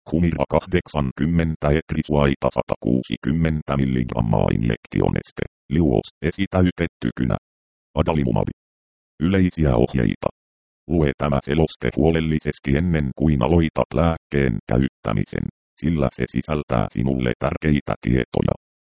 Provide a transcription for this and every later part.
Humira 80 etrisuaita 160 mg injektioneste, liuos esitäytetty kynä. Adalimumab. Yleisiä ohjeita. Lue tämä seloste huolellisesti ennen kuin aloitat lääkkeen käyttämisen, sillä se sisältää sinulle tärkeitä tietoja.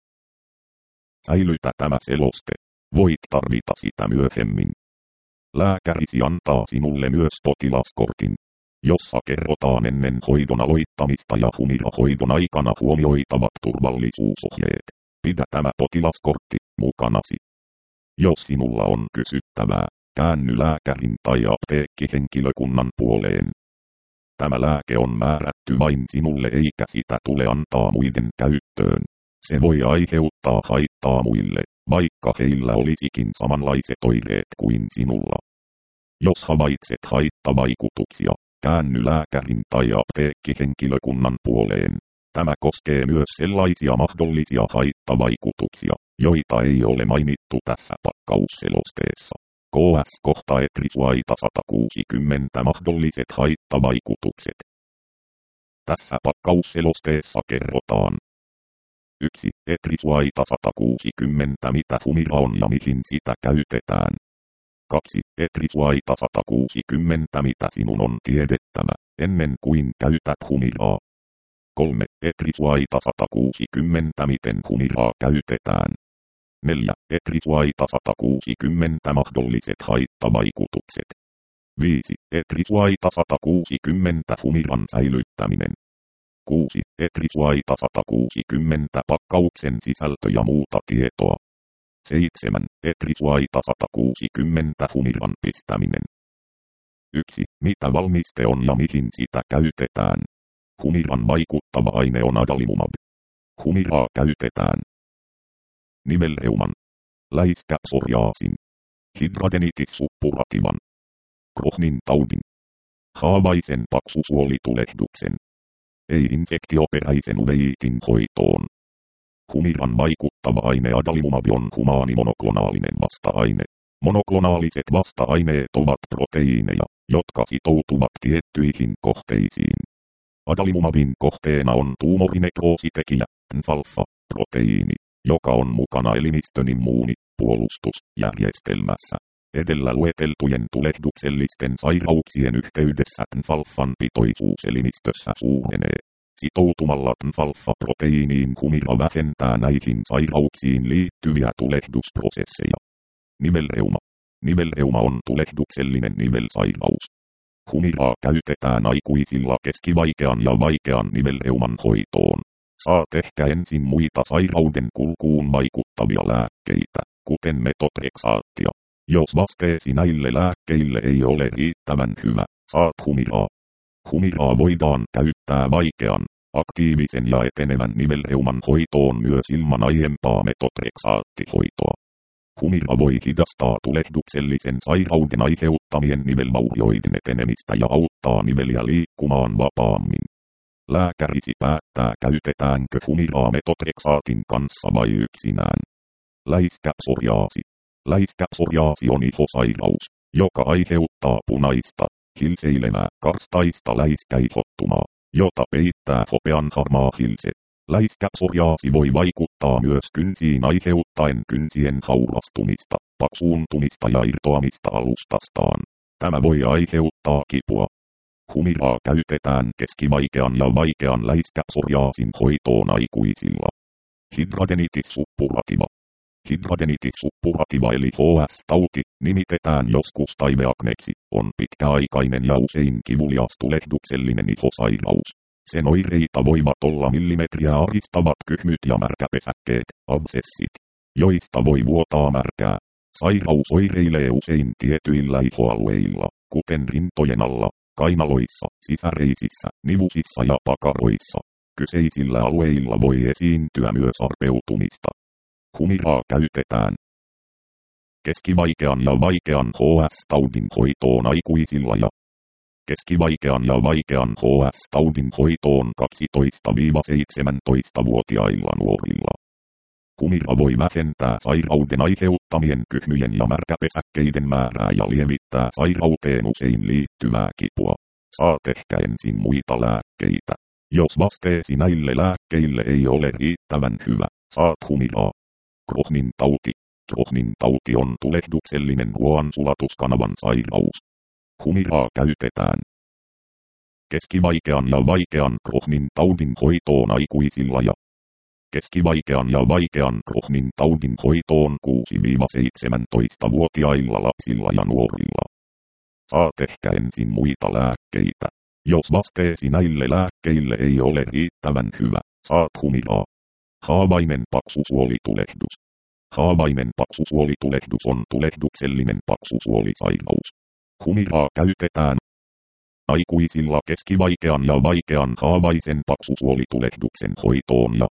Säilytä tämä seloste. Voit tarvita sitä myöhemmin. Lääkärisi antaa sinulle myös potilaskortin, jossa kerrotaan ennen hoidon aloittamista ja Humira-hoidon aikana huomioitavat turvallisuusohjeet. Pidä tämä potilaskortti mukanasi. Jos sinulla on kysyttävää, käänny lääkärin tai apteekkihenkilökunnan puoleen. Tämä lääke on määrätty vain sinulle eikä sitä tule antaa muiden käyttöön. Se voi aiheuttaa haittaa muille, vaikka heillä olisikin samanlaiset oireet kuin sinulla. Jos havaitset haittavaikutuksia, käänny lääkärin tai apteekkihenkilökunnan puoleen. Tämä koskee myös sellaisia mahdollisia haittavaikutuksia, joita ei ole mainittu tässä pakkausselosteessa. KS-kohta etrisuaita 160 mahdolliset haittavaikutukset. Tässä pakkausselosteessa kerrotaan. 1. Etrisuaita 160 mitä Humira on ja mihin sitä käytetään. 2. Etrisuaita 160 mitä sinun on tiedettävä, ennen kuin käytät Humiraa. 3. Etrisuaita 160 miten Humiraa käytetään. 4. Etrisuaita 160 mahdolliset haittavaikutukset. 5. Etrisuaita 160 Humiran säilyttäminen. 6. Etrisuaita 160 pakkauksen sisältö ja muuta tietoa. 7. Etrisuaita 160 Humiran pistäminen. 1. Mitä valmiste on ja mihin sitä käytetään. Humiran vaikuttava aine on adalimumab. Humiraa käytetään nivelreuman, läiskäpsoriaasin, hidradenitis suppurativan, Crohnin taudin, haavaisen paksusuolitulehduksen, ei-infektioperäisen uveiitin hoitoon. Humiran vaikuttava aine adalimumab on humaanimonoklonaalinen vasta-aine. Monoklonaaliset vasta-aineet ovat proteiineja, jotka sitoutuvat tiettyihin kohteisiin. Adalimumabin kohteena on tuumorinekroositekijä, TNF-alfa-proteiini, joka on mukana elimistön immuunipuolustusjärjestelmässä. Edellä lueteltujen tulehduksellisten sairauksien yhteydessä TNF-alfan pitoisuus elimistössä suurenee. Sitoutumalla TNF-alfa-proteiiniin Humira vähentää näihin sairauksiin liittyviä tulehdusprosesseja. Nivelreuma. Nivelreuma on tulehduksellinen nivelsairaus. Humiraa käytetään aikuisilla keskivaikean ja vaikean nivelreuman hoitoon. Saat ehkä ensin muita sairauden kulkuun vaikuttavia lääkkeitä, kuten metotrexaattia. Jos vasteesi näille lääkkeille ei ole riittävän hyvä, saat Humiraa. Humiraa voidaan käyttää vaikean, aktiivisen ja etenevän nivelreuman hoitoon myös ilman aiempaa metotrexaattihoitoa. Humira voi hidastaa tulehduksellisen sairauden aiheuttamien nivelvaurioiden etenemistä ja auttaa niveliä liikkumaan vapaammin. Lääkärisi päättää käytetäänkö Humiraa metotrexaatin kanssa vai yksinään. Läiskäpsoriaasi. Läiskäpsoriaasi on ihosairaus, joka aiheuttaa punaista, hilseilevää, karstaista läiskäihottumaa, jota peittää hopeanharmaa hilse. Läiskäpsoriaasi voi vaikuttaa myös kynsiin aiheuttaen kynsien haurastumista, paksuuntumista ja irtoamista alustastaan. Tämä voi aiheuttaa kipua. Humiraa käytetään keskivaikean ja vaikean läiskäpsoriaasin hoitoon aikuisilla. Hidradenitis suppurativa. Hidradenitis suppurativa eli HS-tauti, nimitetään joskus taiveakneksi, on pitkäaikainen ja usein kivulias tulehduksellinen ihosairaus. Sen oireita voivat olla millimetriä aristavat kyhmyt ja märkäpesäkkeet, absessit, joista voi vuotaa märkää. Sairaus oireilee usein tietyillä ihoalueilla, kuten rintojen alla, kainaloissa, sisäreisissä, nivusissa ja pakaroissa. Kyseisillä alueilla voi esiintyä myös arpeutumista. Humiraa käytetään keskivaikean ja vaikean HS-taudin hoitoon aikuisilla ja keskivaikean ja vaikean HS-taudin hoitoon 12–17-vuotiailla nuorilla. Humira voi vähentää sairauden aiheuttamien kyhmyjen ja märkäpesäkkeiden määrää ja lievittää sairauteen usein liittyvää kipua. Saat ehkä ensin muita lääkkeitä, Jos vasteesi näille lääkkeille ei ole riittävän hyvä, saat humiraa. Crohnin tauti. Crohnin tauti on tulehduksellinen ruoansulatuskanavan sairaus. Humiraa käytetään keskivaikean ja vaikean Crohnin taudin hoitoon aikuisilla ja keskivaikean ja vaikean Crohnin taudin hoitoon 6-17-vuotiailla lapsilla ja nuorilla. Saat ehkä ensin muita lääkkeitä. Jos vasteesi näille lääkkeille ei ole riittävän hyvä, saat humiraa. Haavainen paksusuolitulehdus. Haavainen paksusuolitulehdus on tulehduksellinen paksusuolisairaus. Humiraa käytetään aikuisilla keskivaikean ja vaikean haavaisen paksusuolitulehduksen hoitoon ja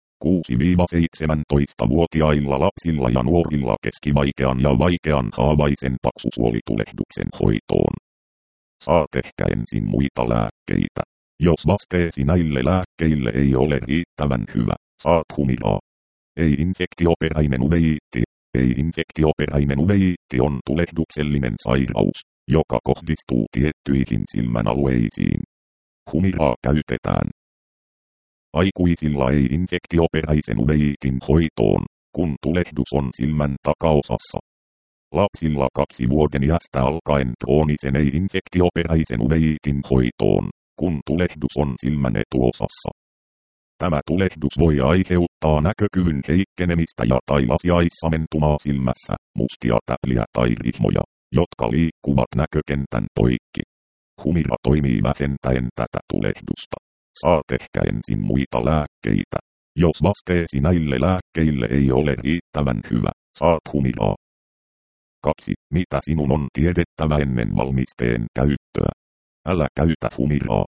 6-17-vuotiailla lapsilla ja nuorilla keskivaikean ja vaikean haavaisen paksusuolitulehduksen hoitoon. Saat ehkä ensin muita lääkkeitä. Jos vasteesi näille lääkkeille ei ole riittävän hyvä, saat humiraa. Ei-infektioperäinen uveiitti. Ei-infektioperäinen uveiitti on tulehduksellinen sairaus, joka kohdistuu tiettyihin silmän alueisiin. Humiraa käytetään aikuisilla ei-infektioperäisen uveiitin hoitoon, kun tulehdus on silmän takaosassa. Lapsilla 2 vuoden iästä alkaen kroonisen ei-infektioperäisen uveiitin hoitoon, kun tulehdus on silmän etuosassa. Tämä tulehdus voi aiheuttaa näkökyvyn heikkenemistä ja tai lasiaissamentumaa silmässä, mustia täpliä tai rihmoja, jotka liikkuvat näkökentän poikki. Humira toimii vähentäen tätä tulehdusta. Saat ehkä ensin muita lääkkeitä. Jos vasteesi näille lääkkeille ei ole riittävän hyvä, saat humiraa. 2. Mitä sinun on tiedettävä ennen valmisteen käyttöä? Älä käytä humiraa.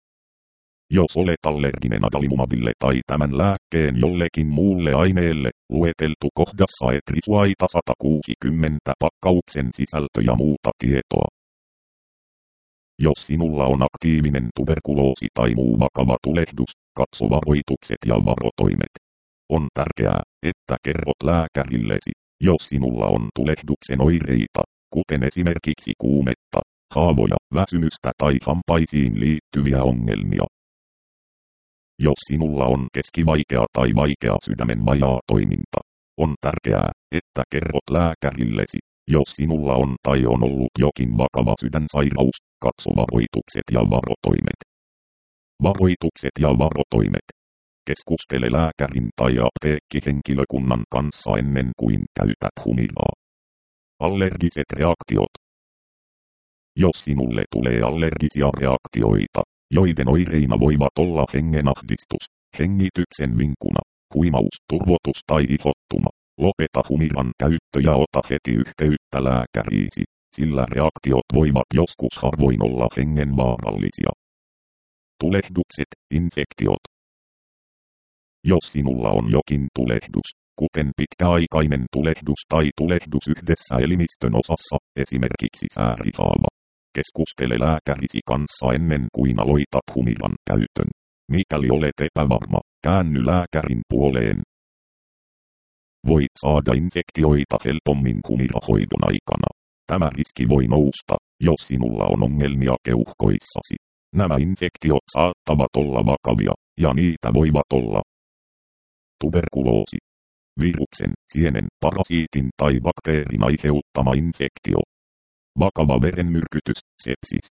Jos olet allerginen adalimumabille tai tämän lääkkeen jollekin muulle aineelle, lueteltu kohdassa Etrisuaita 160 pakkauksen sisältö ja muuta tietoa. Jos sinulla on aktiivinen tuberkuloosi tai muu vakava tulehdus, katso varoitukset ja varotoimet. On tärkeää, että kerrot lääkärillesi, jos sinulla on tulehduksen oireita, kuten esimerkiksi kuumetta, haavoja, väsymystä tai hampaisiin liittyviä ongelmia. Jos sinulla on keskivaikea tai vaikea sydämen vajaatoiminta, on tärkeää, että kerrot lääkärillesi, jos sinulla on tai on ollut jokin vakava sydänsairaus, katso varoitukset ja varotoimet. Varoitukset ja varotoimet. Keskustele lääkärin tai apteekkihenkilökunnan kanssa ennen kuin käytät humiraa. Allergiset reaktiot. Jos sinulle tulee allergisia reaktioita, joiden oireina voivat olla hengenahdistus, hengityksen vinkuna, huimaus, turvotus tai ihottuma, lopeta humiran käyttö ja ota heti yhteyttä lääkäriisi, sillä reaktiot voivat joskus harvoin olla hengenvaarallisia. Tulehdukset, infektiot. Jos sinulla on jokin tulehdus, kuten pitkäaikainen tulehdus tai tulehdus yhdessä elimistön osassa, esimerkiksi säärihaava, keskustele lääkärisi kanssa ennen kuin aloitat humiran käytön. Mikäli olet epävarma, käänny lääkärin puoleen. Voit saada infektioita helpommin humirahoidon aikana. Tämä riski voi nousta, jos sinulla on ongelmia keuhkoissasi. Nämä infektiot saattavat olla vakavia, ja niitä voivat olla tuberkuloosi, viruksen, sienen, parasiitin tai bakteerin aiheuttama infektio, vakava verenmyrkytys, sepsis.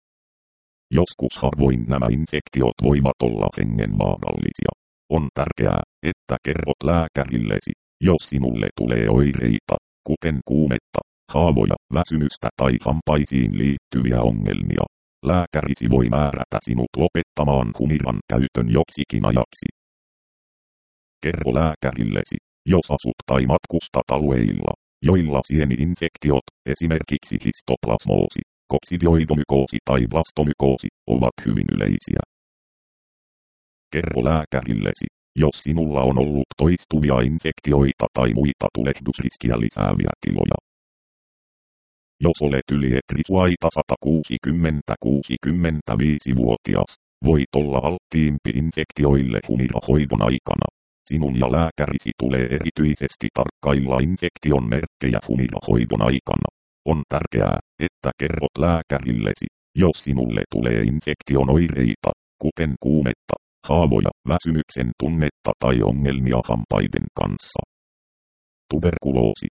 Joskus harvoin nämä infektiot voivat olla hengenvaarallisia. On tärkeää, että kerrot lääkärillesi, jos sinulle tulee oireita, kuten kuumetta, haavoja, väsymystä tai hampaisiin liittyviä ongelmia. Lääkärisi voi määrätä sinut lopettamaan humiran käytön joksikin ajaksi. Kerro lääkärillesi, jos asut tai matkustat alueilla, joilla sieni-infektiot, esimerkiksi histoplasmoosi, koksidioidomykoosi tai blastomykoosi, ovat hyvin yleisiä. Kerro lääkärillesi, jos sinulla on ollut toistuvia infektioita tai muita tulehdusriskiä lisääviä tiloja. Jos olet yli Etrisuaita 160-65-vuotias, voit olla alttiimpi infektioille humirahoidon aikana. Sinun ja lääkärisi tulee erityisesti tarkkailla infektion merkkejä humirahoidon aikana. On tärkeää, että kerrot lääkärillesi, jos sinulle tulee infektion oireita, kuten kuumetta, haavoja, väsymyksen tunnetta tai ongelmia hampaiden kanssa. Tuberkuloosi.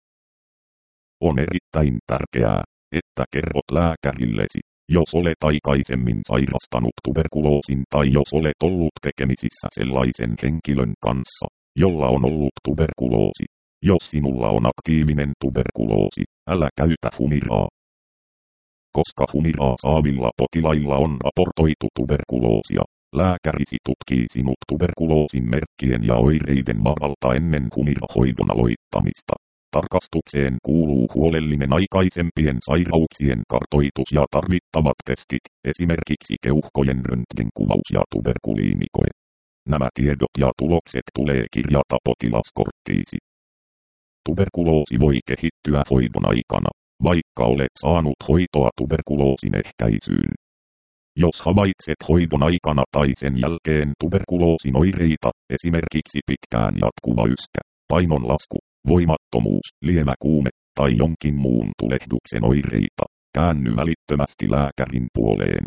On erittäin tärkeää, että kerrot lääkärillesi, jos olet aikaisemmin sairastanut tuberkuloosin tai jos olet ollut tekemisissä sellaisen henkilön kanssa, jolla on ollut tuberkuloosi. Jos sinulla on aktiivinen tuberkuloosi, älä käytä humiraa. Koska humiraa saavilla potilailla on raportoitu tuberkuloosia, lääkärisi tutkii sinut tuberkuloosin merkkien ja oireiden varalta ennen humirahoidon aloittamista. Tarkastukseen kuuluu huolellinen aikaisempien sairauksien kartoitus ja tarvittavat testit, esimerkiksi keuhkojen röntgenkuvaus ja tuberkuliinikoe. Nämä tiedot ja tulokset tulee kirjata potilaskorttiisi. Tuberkuloosi voi kehittyä hoidon aikana, vaikka olet saanut hoitoa tuberkuloosin ehkäisyyn. Jos havaitset hoidon aikana tai sen jälkeen tuberkuloosin oireita, esimerkiksi pitkään jatkuva yskä, painonlasku, voimattomuus, lievä kuume tai jonkin muun tulehduksen oireita, käänny välittömästi lääkärin puoleen.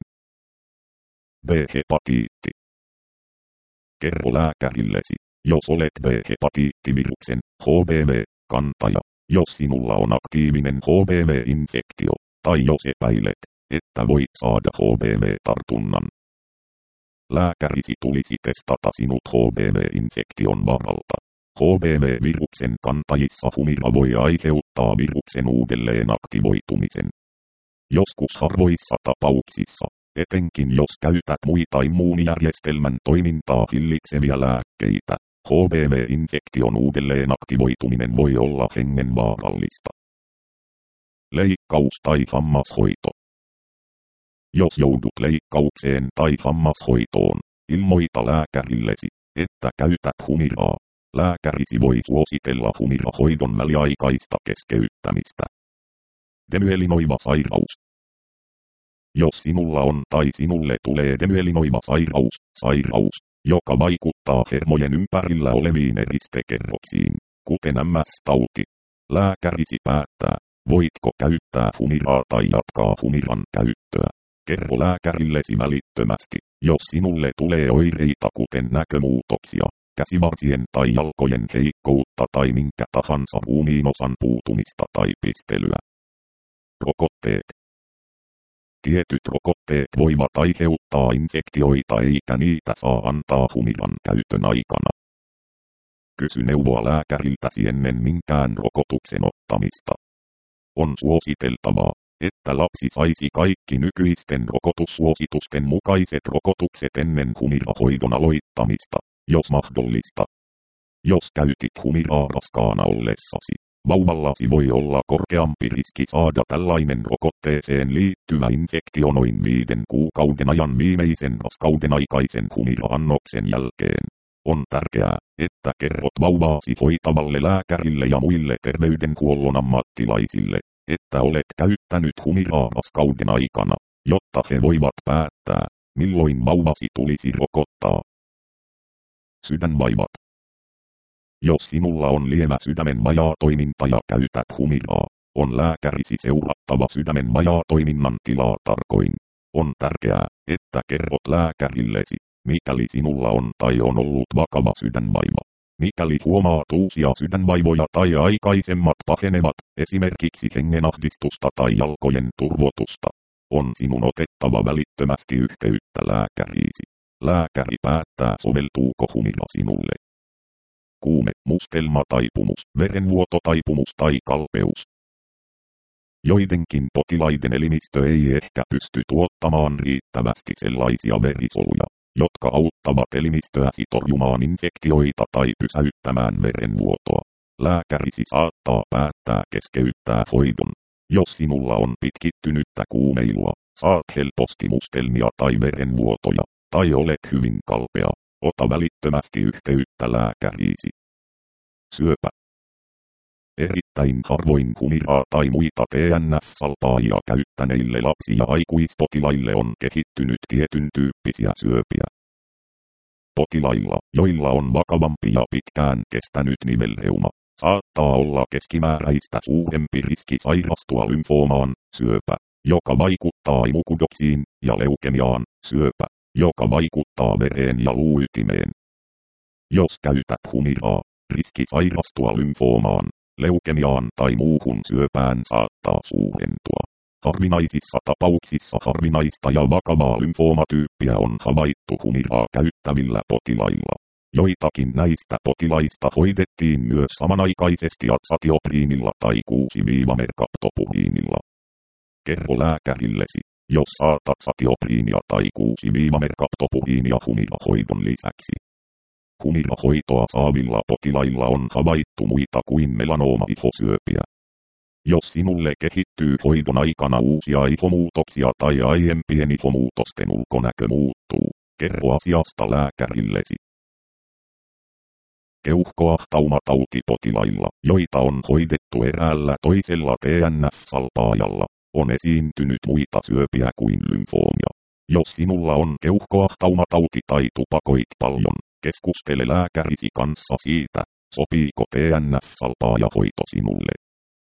B-hepatiitti. Kerro lääkärillesi, jos olet B-hepatiittiviruksen, HBV-kantaja, jos sinulla on aktiivinen HBV-infektio, tai jos epäilet, että voit saada HBV-tartunnan. Lääkärisi tulisi testata sinut HBV-infektion varalta. HBV-viruksen kantajissa humira voi aiheuttaa viruksen uudelleen aktivoitumisen. Joskus harvoissa tapauksissa, etenkin jos käytät muita immuunijärjestelmän toimintaa hillitseviä lääkkeitä, HBV-infektion uudelleen aktivoituminen voi olla hengenvaarallista. Leikkaus tai hammashoito. Jos joudut leikkaukseen tai hammashoitoon, ilmoita lääkärillesi, että käytät humiraa. Lääkärisi voi suositella humirahoidon väliaikaista keskeyttämistä. Demyelinoiva sairaus. Jos sinulla on tai sinulle tulee demyelinoiva sairaus, joka vaikuttaa hermojen ympärillä oleviin eristekerroksiin, kuten MS-tauti, lääkärisi päättää, voitko käyttää humiraa tai jatkaa humiran käyttöä. Kerro lääkärillesi välittömästi, jos sinulle tulee oireita kuten näkömuutoksia, käsivarsien tai jalkojen heikkoutta tai minkä tahansa ruumiinosan puutumista tai pistelyä. Rokotteet. Tietyt rokotteet voivat aiheuttaa infektioita eikä niitä saa antaa humiran käytön aikana. Kysy neuvoa lääkäriltäsi ennen minkään rokotuksen ottamista. On suositeltavaa, että lapsi saisi kaikki nykyisten rokotussuositusten mukaiset rokotukset ennen humirahoidon aloittamista, jos mahdollista. Jos käytit humiraa raskaana ollessasi, vauvallasi voi olla korkeampi riski saada tällainen rokotteeseen liittyvä infektio noin 5 kuukauden ajan viimeisen raskauden aikaisen humira-annoksen jälkeen. On tärkeää, että kerrot vauvaasi hoitavalle lääkärille ja muille terveydenhuollon ammattilaisille, että olet käyttänyt humiraa raskauden aikana, jotta he voivat päättää, milloin vauvasi tulisi rokottaa. Sydänvaivat. Jos sinulla on lievä sydämen vajaatoiminta ja käytät humiraa, on lääkärisi seurattava sydämen vajaatoiminnan tilaa tarkoin. On tärkeää, että kerrot lääkärillesi, mikäli sinulla on tai on ollut vakava sydänvaiva. Mikäli huomaat uusia sydänvaivoja tai aikaisemmat pahenevat, esimerkiksi hengenahdistusta tai jalkojen turvotusta, on sinun otettava välittömästi yhteyttä lääkäriisi. Lääkäri päättää soveltuuko humira sinulle. Kuume, mustelma, taipumus, verenvuototaipumus tai kalpeus. Joidenkin potilaiden elimistö ei ehkä pysty tuottamaan riittävästi sellaisia verisoluja, jotka auttavat elimistöäsi torjumaan infektioita tai pysäyttämään verenvuotoa. Lääkärisi saattaa päättää keskeyttää hoidon. Jos sinulla on pitkittynyttä kuumeilua, saat helposti mustelmia tai verenvuotoja, tai olet hyvin kalpea, ota välittömästi yhteyttä lääkäriisi. Syöpä. Erittäin harvoin humiraa tai muita TNF-salpaajia käyttäneille lapsi- ja aikuispotilaille on kehittynyt tietyn tyyppisiä syöpiä. Potilailla, joilla on vakavampi ja pitkään kestänyt nivelreuma, saattaa olla keskimääräistä suurempi riski sairastua lymfoomaan, syöpä, joka vaikuttaa imukudoksiin, ja leukemiaan, syöpä, joka vaikuttaa vereen ja luuytimeen. Jos käytät humiraa, riski sairastua lymfoomaan, leukemiaan tai muuhun syöpään saattaa suurentua. Harvinaisissa tapauksissa harvinaista ja vakavaa lymfoomatyyppiä on havaittu humiraa käyttävillä potilailla. Joitakin näistä potilaista hoidettiin myös samanaikaisesti azatiopriinilla tai 6-merkaptopuriinilla. Kerro lääkärillesi, jos saat azatiopriinia tai 6-merkaptopuriinia humirahoidon lisäksi. Humirahoitoa saavilla potilailla on havaittu muita kuin melanooma-ihosyöpiä. Jos sinulle kehittyy hoidon aikana uusia ihomuutoksia tai aiempien ihomuutosten ulkonäkö muuttuu, kerro asiasta lääkärillesi. Keuhkoahtaumatauti-potilailla, joita on hoidettu eräällä toisella TNF-salpaajalla, on esiintynyt muita syöpiä kuin lymfoomia. Jos sinulla on keuhkoahtaumatauti tai tupakoit paljon, keskustele lääkärisi kanssa siitä, sopiiko TNF-salpaajahoito sinulle.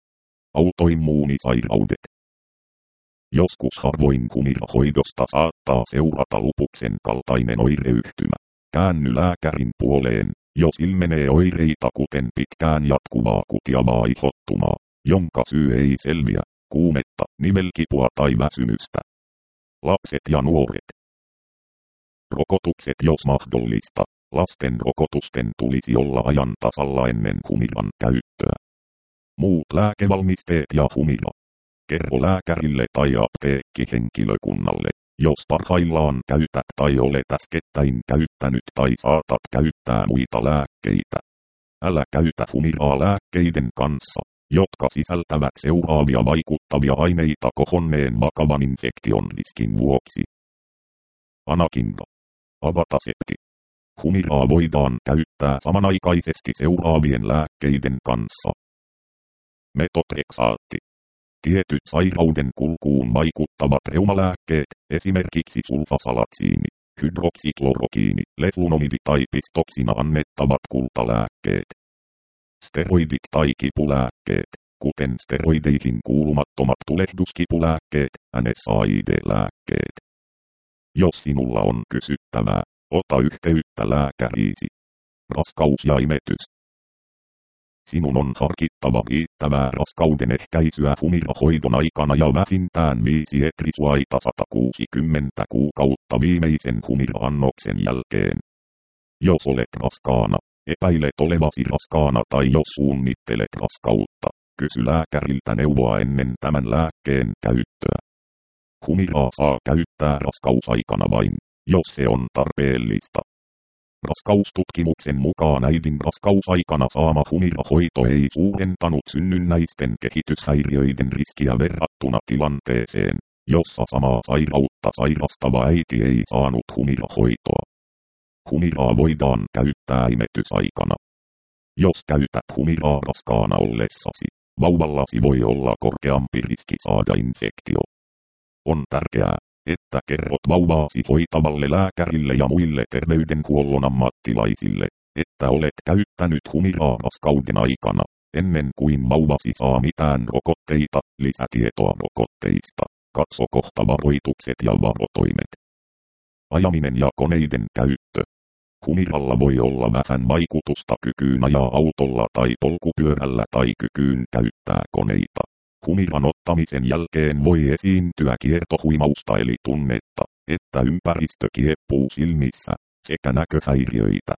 Autoimmuunisairaudet. Joskus harvoin humirahoidosta saattaa seurata lupuksen kaltainen oireyhtymä. Käänny lääkärin puoleen, jos ilmenee oireita kuten pitkään jatkuvaa kutiavaa ihottumaa, jonka syy ei selviä, kuumetta, nivelkipua tai väsymystä. Lapset ja nuoret. Rokotukset jos mahdollista. Lasten rokotusten tulisi olla ajan tasalla ennen humiran käyttöä. Muut lääkevalmisteet ja humira. Kerro lääkärille tai apteekkihenkilökunnalle, jos parhaillaan käytät tai olet äskettäin käyttänyt tai saatat käyttää muita lääkkeitä. Älä käytä humiraa lääkkeiden kanssa, jotka sisältävät seuraavia vaikuttavia aineita kohonneen vakavan infektion riskin vuoksi. Anakinra. Avatasepti. Humiraa voidaan käyttää samanaikaisesti seuraavien lääkkeiden kanssa. Metotreksaatti. Tietyt sairauden kulkuun vaikuttavat reumalääkkeet, esimerkiksi sulfasalatsiini, hydroksiklorokiini, leflunomidi tai pistoksina annettavat kultalääkkeet. Steroidit tai kipulääkkeet, kuten steroideihin kuulumattomat tulehduskipulääkkeet, NSAID-lääkkeet. Jos sinulla on kysyttävää, ota yhteyttä lääkäriisi. Raskaus ja imetys. Sinun on harkittava riittävää raskauden ehkäisyä humirahoidon aikana ja vähintään 5 etrisuaita 160 kuukautta viimeisen humira-annoksen jälkeen. Jos olet raskaana, epäilet olevasi raskaana tai jos suunnittelet raskautta, kysy lääkäriltä neuvoa ennen tämän lääkkeen käyttöä. Humiraa saa käyttää raskausaikana vain, jos se on tarpeellista. Raskaustutkimuksen mukaan äidin raskausaikana saama humirahoito ei suurentanut synnynnäisten kehityshäiriöiden riskiä verrattuna tilanteeseen, jossa samaa sairautta sairastava äiti ei saanut humirahoitoa. Humiraa voidaan käyttää imetysaikana. Jos käytät humiraa raskaana ollessasi, vauvallasi voi olla korkeampi riski saada infektio. On tärkeää, että kerrot vauvaasi hoitavalle lääkärille ja muille terveydenhuollon ammattilaisille, että olet käyttänyt humiraa raskauden aikana, ennen kuin vauvasi saa mitään rokotteita. Lisätietoa rokotteista. Katso kohta varoitukset ja varotoimet. Ajaminen ja koneiden käyttö. Humiralla voi olla vähän vaikutusta kykyyn ajaa autolla tai polkupyörällä tai kykyyn käyttää koneita. Humiran ottamisen jälkeen voi esiintyä kiertohuimausta eli tunnetta, että ympäristö kieppuu silmissä, sekä näköhäiriöitä.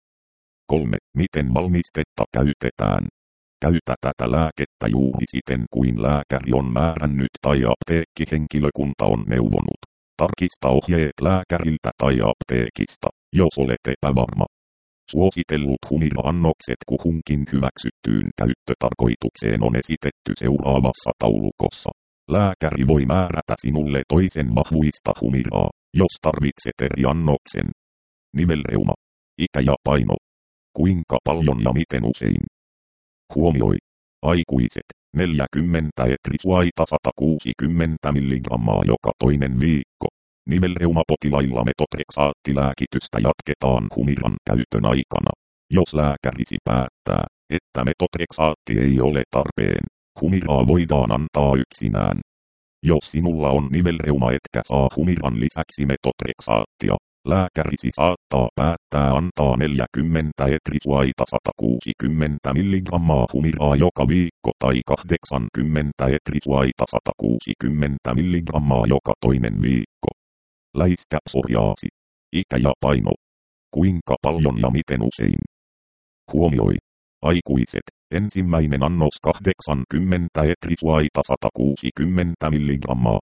3. Miten valmistetta käytetään? Käytä tätä lääkettä juuri siten kuin lääkäri on määrännyt tai apteekkihenkilökunta on neuvonut. Tarkista ohjeet lääkäriltä tai apteekista, jos olet epävarma. Suositellut humira-annokset kuhunkin hyväksyttyyn käyttötarkoitukseen on esitetty seuraavassa taulukossa. Lääkäri voi määrätä sinulle toisen vahvuista humiraa, jos tarvitset eri annoksen. Nivelreuma, ikä ja paino. Kuinka paljon ja miten usein? Huomioi. Aikuiset, 40 etrisuaita 160 mg joka toinen viikko. Nivelreumapotilailla metotreksaattilääkitystä jatketaan humiran käytön aikana. Jos lääkärisi päättää, että metotreksaatti ei ole tarpeen, humiraa voidaan antaa yksinään. Jos sinulla on nivelreuma etkä saa Humiran lisäksi metotreksaattia, lääkärisi saattaa päättää antaa 40 etrisuaita 160 mg Humiraa joka viikko tai 80 etrisuaita 160 mg joka toinen viikko. Läiskä psoriaasi. Ikä ja paino. Kuinka paljon ja miten usein? Huomioi. Aikuiset. Ensimmäinen annos 80 etrisuaita 160 mg,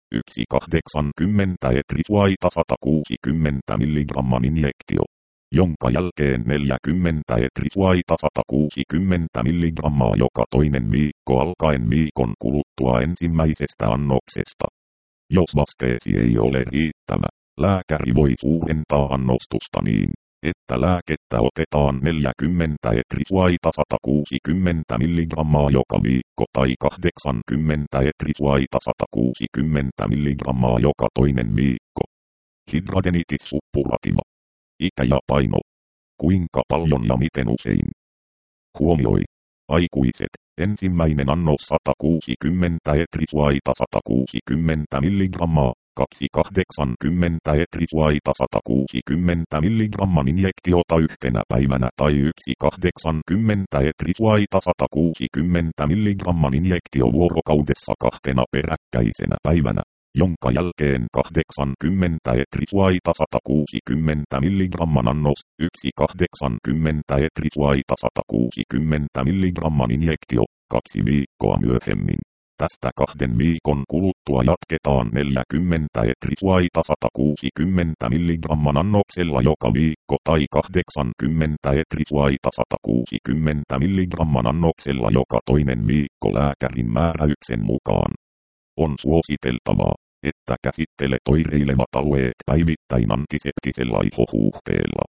80 etrisuaita 160 mg injektio, jonka jälkeen 40 etrisuaita 160 mg joka toinen viikko alkaen viikon kuluttua ensimmäisestä annoksesta. Jos vasteesi ei ole riittävä, lääkäri voi suurentaa annostusta niin, että lääkettä otetaan 40 etrisuaita 160 mg joka viikko tai 80 etrisuaita 160 mg joka toinen viikko. Hidradenitis suppurativa. Ikä ja paino. Kuinka paljon ja miten usein? Huomioi. Aikuiset. Ensimmäinen annos 160 etrisuaita 160 mg, 280 etrisuaita 160 mg injektiota yhtenä päivänä tai 180 etrisuaita 160 mg injektio vuorokaudessa kahtena peräkkäisenä päivänä, jonka jälkeen 80 etrisuaita 160 mg annos, 180 etrisuaita 160 mg injektio, 2 viikkoa myöhemmin. Tästä 2 viikon kuluttua jatketaan 40 etrisuaita 160 mg annoksella joka viikko tai 80 etrisuaita 160 mg annoksella joka toinen viikko lääkärin määräyksen mukaan. On suositeltavaa, että käsittelet oireilevat alueet päivittäin antiseptisella ihohuuhteella.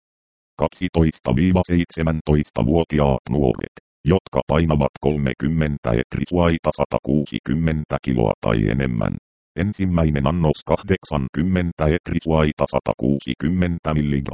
12–17-vuotiaat nuoret, jotka painavat 30 etrisuaita 160 kiloa tai enemmän. Ensimmäinen annos 80 etrisuaita 160 mg,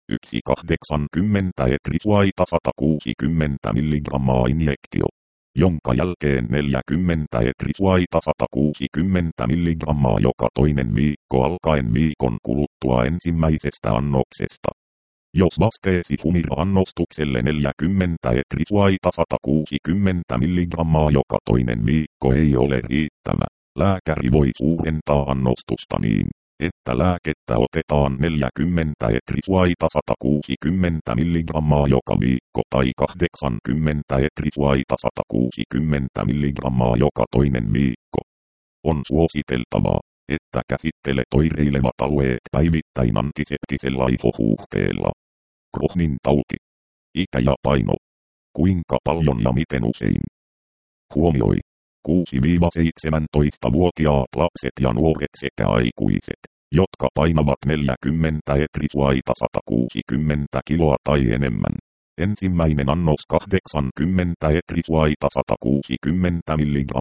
180 etrisuaita 160 mg injektio, jonka jälkeen 40 etrisuaita 160 mg joka toinen viikko alkaen viikon kuluttua ensimmäisestä annoksesta. Jos vasteesi Humira-annostukselle 40 etrisuaita 160 mg joka toinen viikko ei ole riittävä, lääkäri voi suurentaa annostusta niin, että lääkettä otetaan 40 etrisuaita 160 mg joka viikko tai 80 etrisuaita 160 mg joka toinen viikko. On suositeltavaa, että käsittelet oireilevat alueet päivittäin antiseptisella ihohuuhteella. Crohnin tauti. Ikä ja paino. Kuinka paljon ja miten usein? Huomioi. 6–17-vuotiaat lapset ja nuoret sekä aikuiset, jotka painavat 40 etrisuaita 160 kiloa tai enemmän. Ensimmäinen annos 80 etrisuaita 160 mg,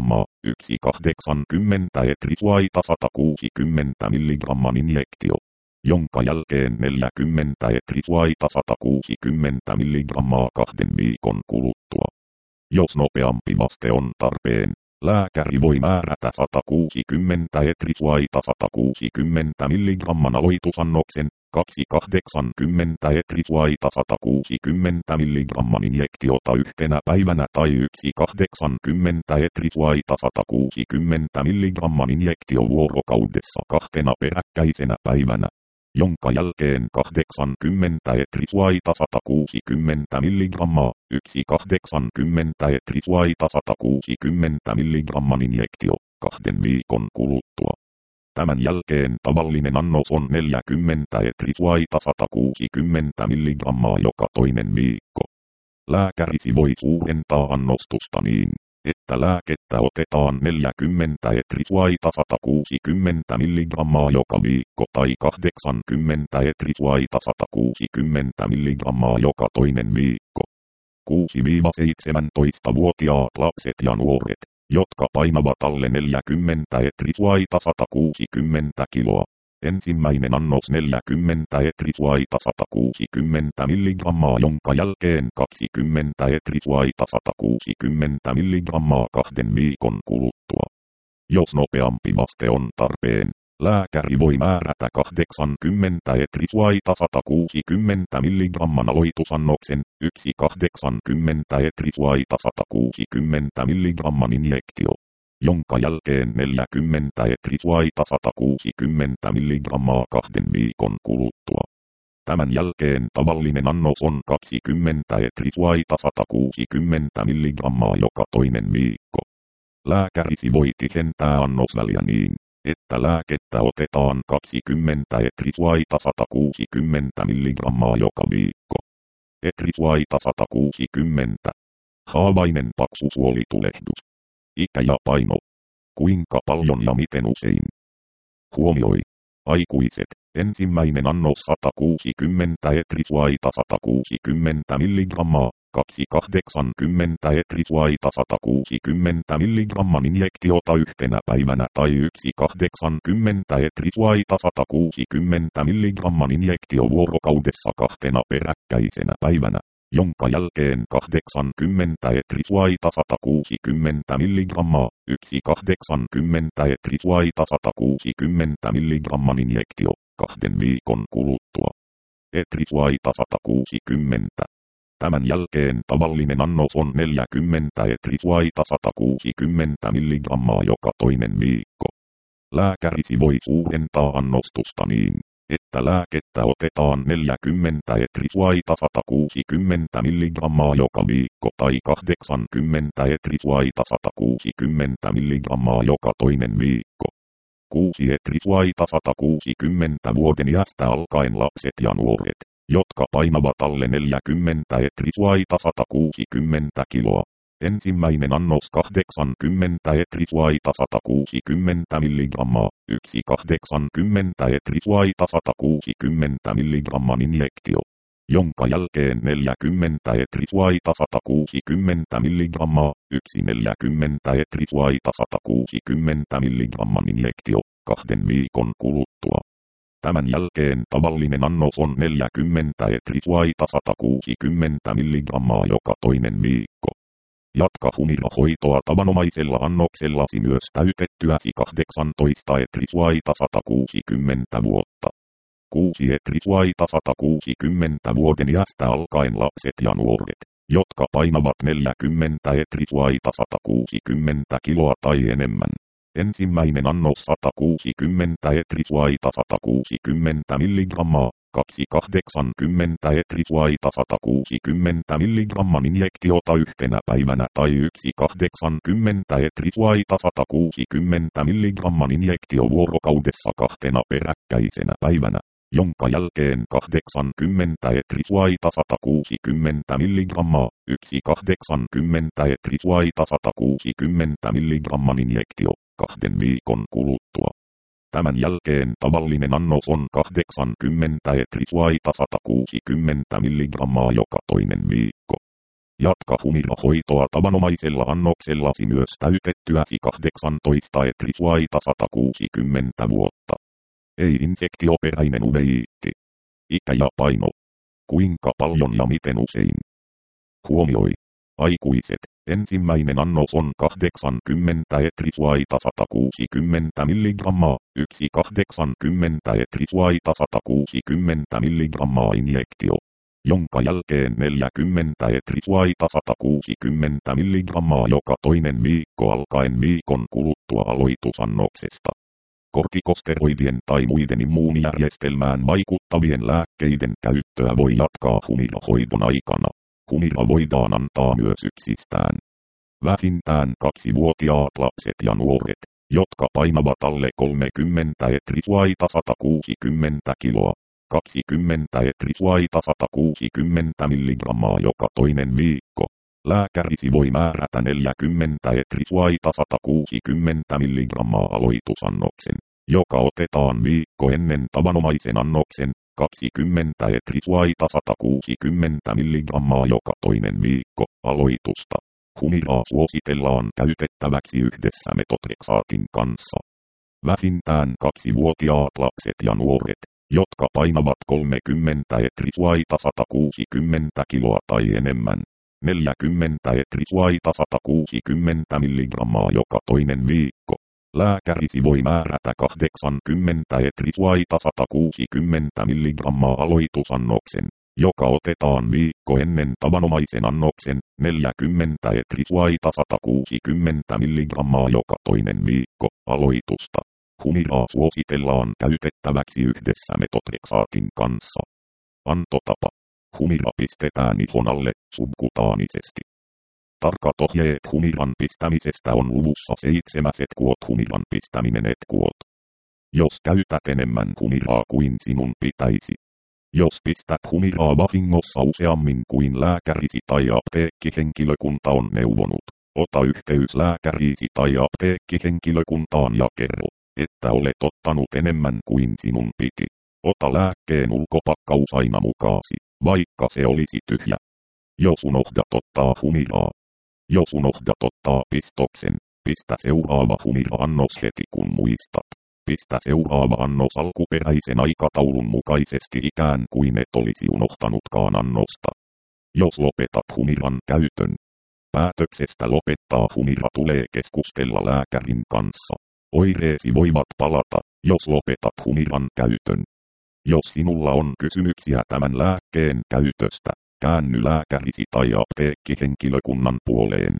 180 etrisuaita 160 mg injektio, jonka jälkeen 40 etrisuaita 160 mg 2 viikon kuluttua. Jos nopeampi vaste on tarpeen, lääkäri voi määrätä 160 etrisuaita 160 mg aloitusannoksen, 280 etrisuaita 160 mg injektiota yhtenä päivänä tai 180 etrisuaita 160 mg injektio vuorokaudessa kahtena peräkkäisenä päivänä, jonka jälkeen 80 etrisuaita 160 mg, 180 etrisuaita 160 mg injektio 2 viikon kuluttua. Tämän jälkeen tavallinen annos on 40 etrisuaita 160 mg joka toinen viikko. Lääkärisi voi suurentaa annostusta niin, että lääkettä otetaan 40 etrisuaita 160 mg joka viikko tai 80 etrisuaita 160 mg joka toinen viikko. 6–17-vuotiaat lapset ja nuoret, jotka painavat alle 40 etrisuaita 160 kiloa. Ensimmäinen annos 40 etrisuaita 160 mg jonka jälkeen 20 etrisuaita 160 mg 2 viikon kuluttua. Jos nopeampi vaste on tarpeen, lääkäri voi määrätä 80 etrisuaita 160 mg aloitusannoksen, 80 etrisuaita 160 mg injektio, jonka jälkeen 40 etrisuaita 160 mg 2 viikon kuluttua. Tämän jälkeen tavallinen annos on 20 etrisuaita 160 mg joka toinen viikko. Lääkärisi voi tihentää annosväliä niin, että lääkettä otetaan 20 etrisuaita 160 mg joka viikko. Etrisuaita 160. Haavainen paksusuolitulehdus. Ikä ja paino. Kuinka paljon ja miten usein? Huomioi. Aikuiset. Ensimmäinen annos 160 etrisuaita 160 mg, 280 etrisuaita 160 mg injektiota yhtenä päivänä tai 180 etrisuaita 160 mg injektio vuorokaudessa 2 peräkkäisenä päivänä, jonka jälkeen 80 etrisuaita 160 mg, 180 etrisuaita 160 mg injektio 2 viikon kuluttua. Etrisuaita 160. Tämän jälkeen tavallinen annos on 40 etrisuaita 160 mg joka toinen viikko. Lääkärisi voi suurentaa annostusta niin, että lääkettä otetaan 40 etrisuaita 160 mg joka viikko tai 80 etrisuaita 160 mg joka toinen viikko. 6 etrisuaita 160 vuoden iästä alkaen lapset ja nuoret, jotka painavat alle 40 etrisuaita 160 kiloa. Ensimmäinen annos 80 etrisuaita 160 mg, 180 etrisuaita 160 mg injektio, jonka jälkeen 40 etrisuaita 160 mg, 140 etrisuaita 160 mg injektio 2 viikon kuluttua. Tämän jälkeen tavallinen annos on 40 etrisuaita 160 mg joka toinen viikko. Jatka Humira-hoitoa tavanomaisella annoksellasi myös täytettyäsi 18 etrisuaita 160 vuotta. 6 etrisuaita 160 vuoden iästä alkaen lapset ja nuoret, jotka painavat 40 etrisuaita 160 kiloa tai enemmän. Ensimmäinen annos 160 etrisuaita 160 mg, 280 etrisuaita 160 mg injektiota yhtenä päivänä tai 180 etrisuaita 160 mg injektio vuorokaudessa 2 peräkkäisenä päivänä, jonka jälkeen 80 etrisuaita 160 mg, 180 etrisuaita 160 mg injektio 2 viikon kuluttua. Tämän jälkeen tavallinen annos on 80 etrisuaita 160 mg joka toinen viikko. Jatka Humira-hoitoa tavanomaisella annoksellasi myös täytettyäsi 18 etrisuaita 160 vuotta. Ei infektioperäinen uveiitti. Ikä ja paino. Kuinka paljon ja miten usein? Huomioi. Aikuiset. Ensimmäinen annos on 80 etrisuaita 160 mg, 180 etrisuaita 160 mg injektio, jonka jälkeen 40 etrisuaita 160 mg joka toinen viikko alkaen viikon kuluttua aloitusannoksesta. Kortikosteroidien tai muiden immuunijärjestelmään vaikuttavien lääkkeiden käyttöä voi jatkaa Humira-hoidon aikana. Humira voidaan antaa myös yksistään. Vähintään 2-vuotiaat lapset ja nuoret, jotka painavat alle 30 etrisuaita 160 kiloa, 20 etrisuaita 160 mg joka toinen viikko. Lääkärisi voi määrätä 40 etrisuaita 160 mg aloitusannoksen, joka otetaan viikko ennen tavanomaisen annoksen, 20 etrisuaita 160 mg joka toinen viikko aloitusta. Humiraa suositellaan käytettäväksi yhdessä metotrexaatin kanssa. Vähintään 2-vuotiaat lapset ja nuoret, jotka painavat 30 etrisuaita 160 kiloa tai enemmän, 40 etrisuaita 160 mg joka toinen viikko. Lääkärisi voi määrätä 80 etrisuaita 160 mg aloitusannoksen, joka otetaan viikko ennen tavanomaisen annoksen, 40 etrisuaita 160 mg joka toinen viikko aloitusta. Humiraa suositellaan käytettäväksi yhdessä metotrexaatin kanssa. Antotapa. Humira pistetään ihon alle subkutaanisesti. Tarkat ohjeet humiran pistämisestä on luvussa 7. Etkuot humiran pistäminen etkuot. Jos käytät enemmän humiraa kuin sinun pitäisi. Jos pistät humiraa vahingossa useammin kuin lääkärisi tai apteekkihenkilökunta on neuvonut, ota yhteys lääkäriisi tai apteekkihenkilökuntaan ja kerro, että olet ottanut enemmän kuin sinun piti. Ota lääkkeen ulkopakkaus aina mukaasi, vaikka se olisi tyhjä. Jos unohdat ottaa humiraa. Jos unohdat ottaa pistoksen, pistä seuraava humira-annos heti kun muistat. Pistä seuraava annos alkuperäisen aikataulun mukaisesti ikään kuin et olisi unohtanutkaan annosta. Jos lopetat humiran käytön. Päätöksestä lopettaa humira tulee keskustella lääkärin kanssa. Oireesi voivat palata, jos lopetat humiran käytön. Jos sinulla on kysymyksiä tämän lääkkeen käytöstä, käänny lääkärisi tai apteekkihenkilökunnan puoleen.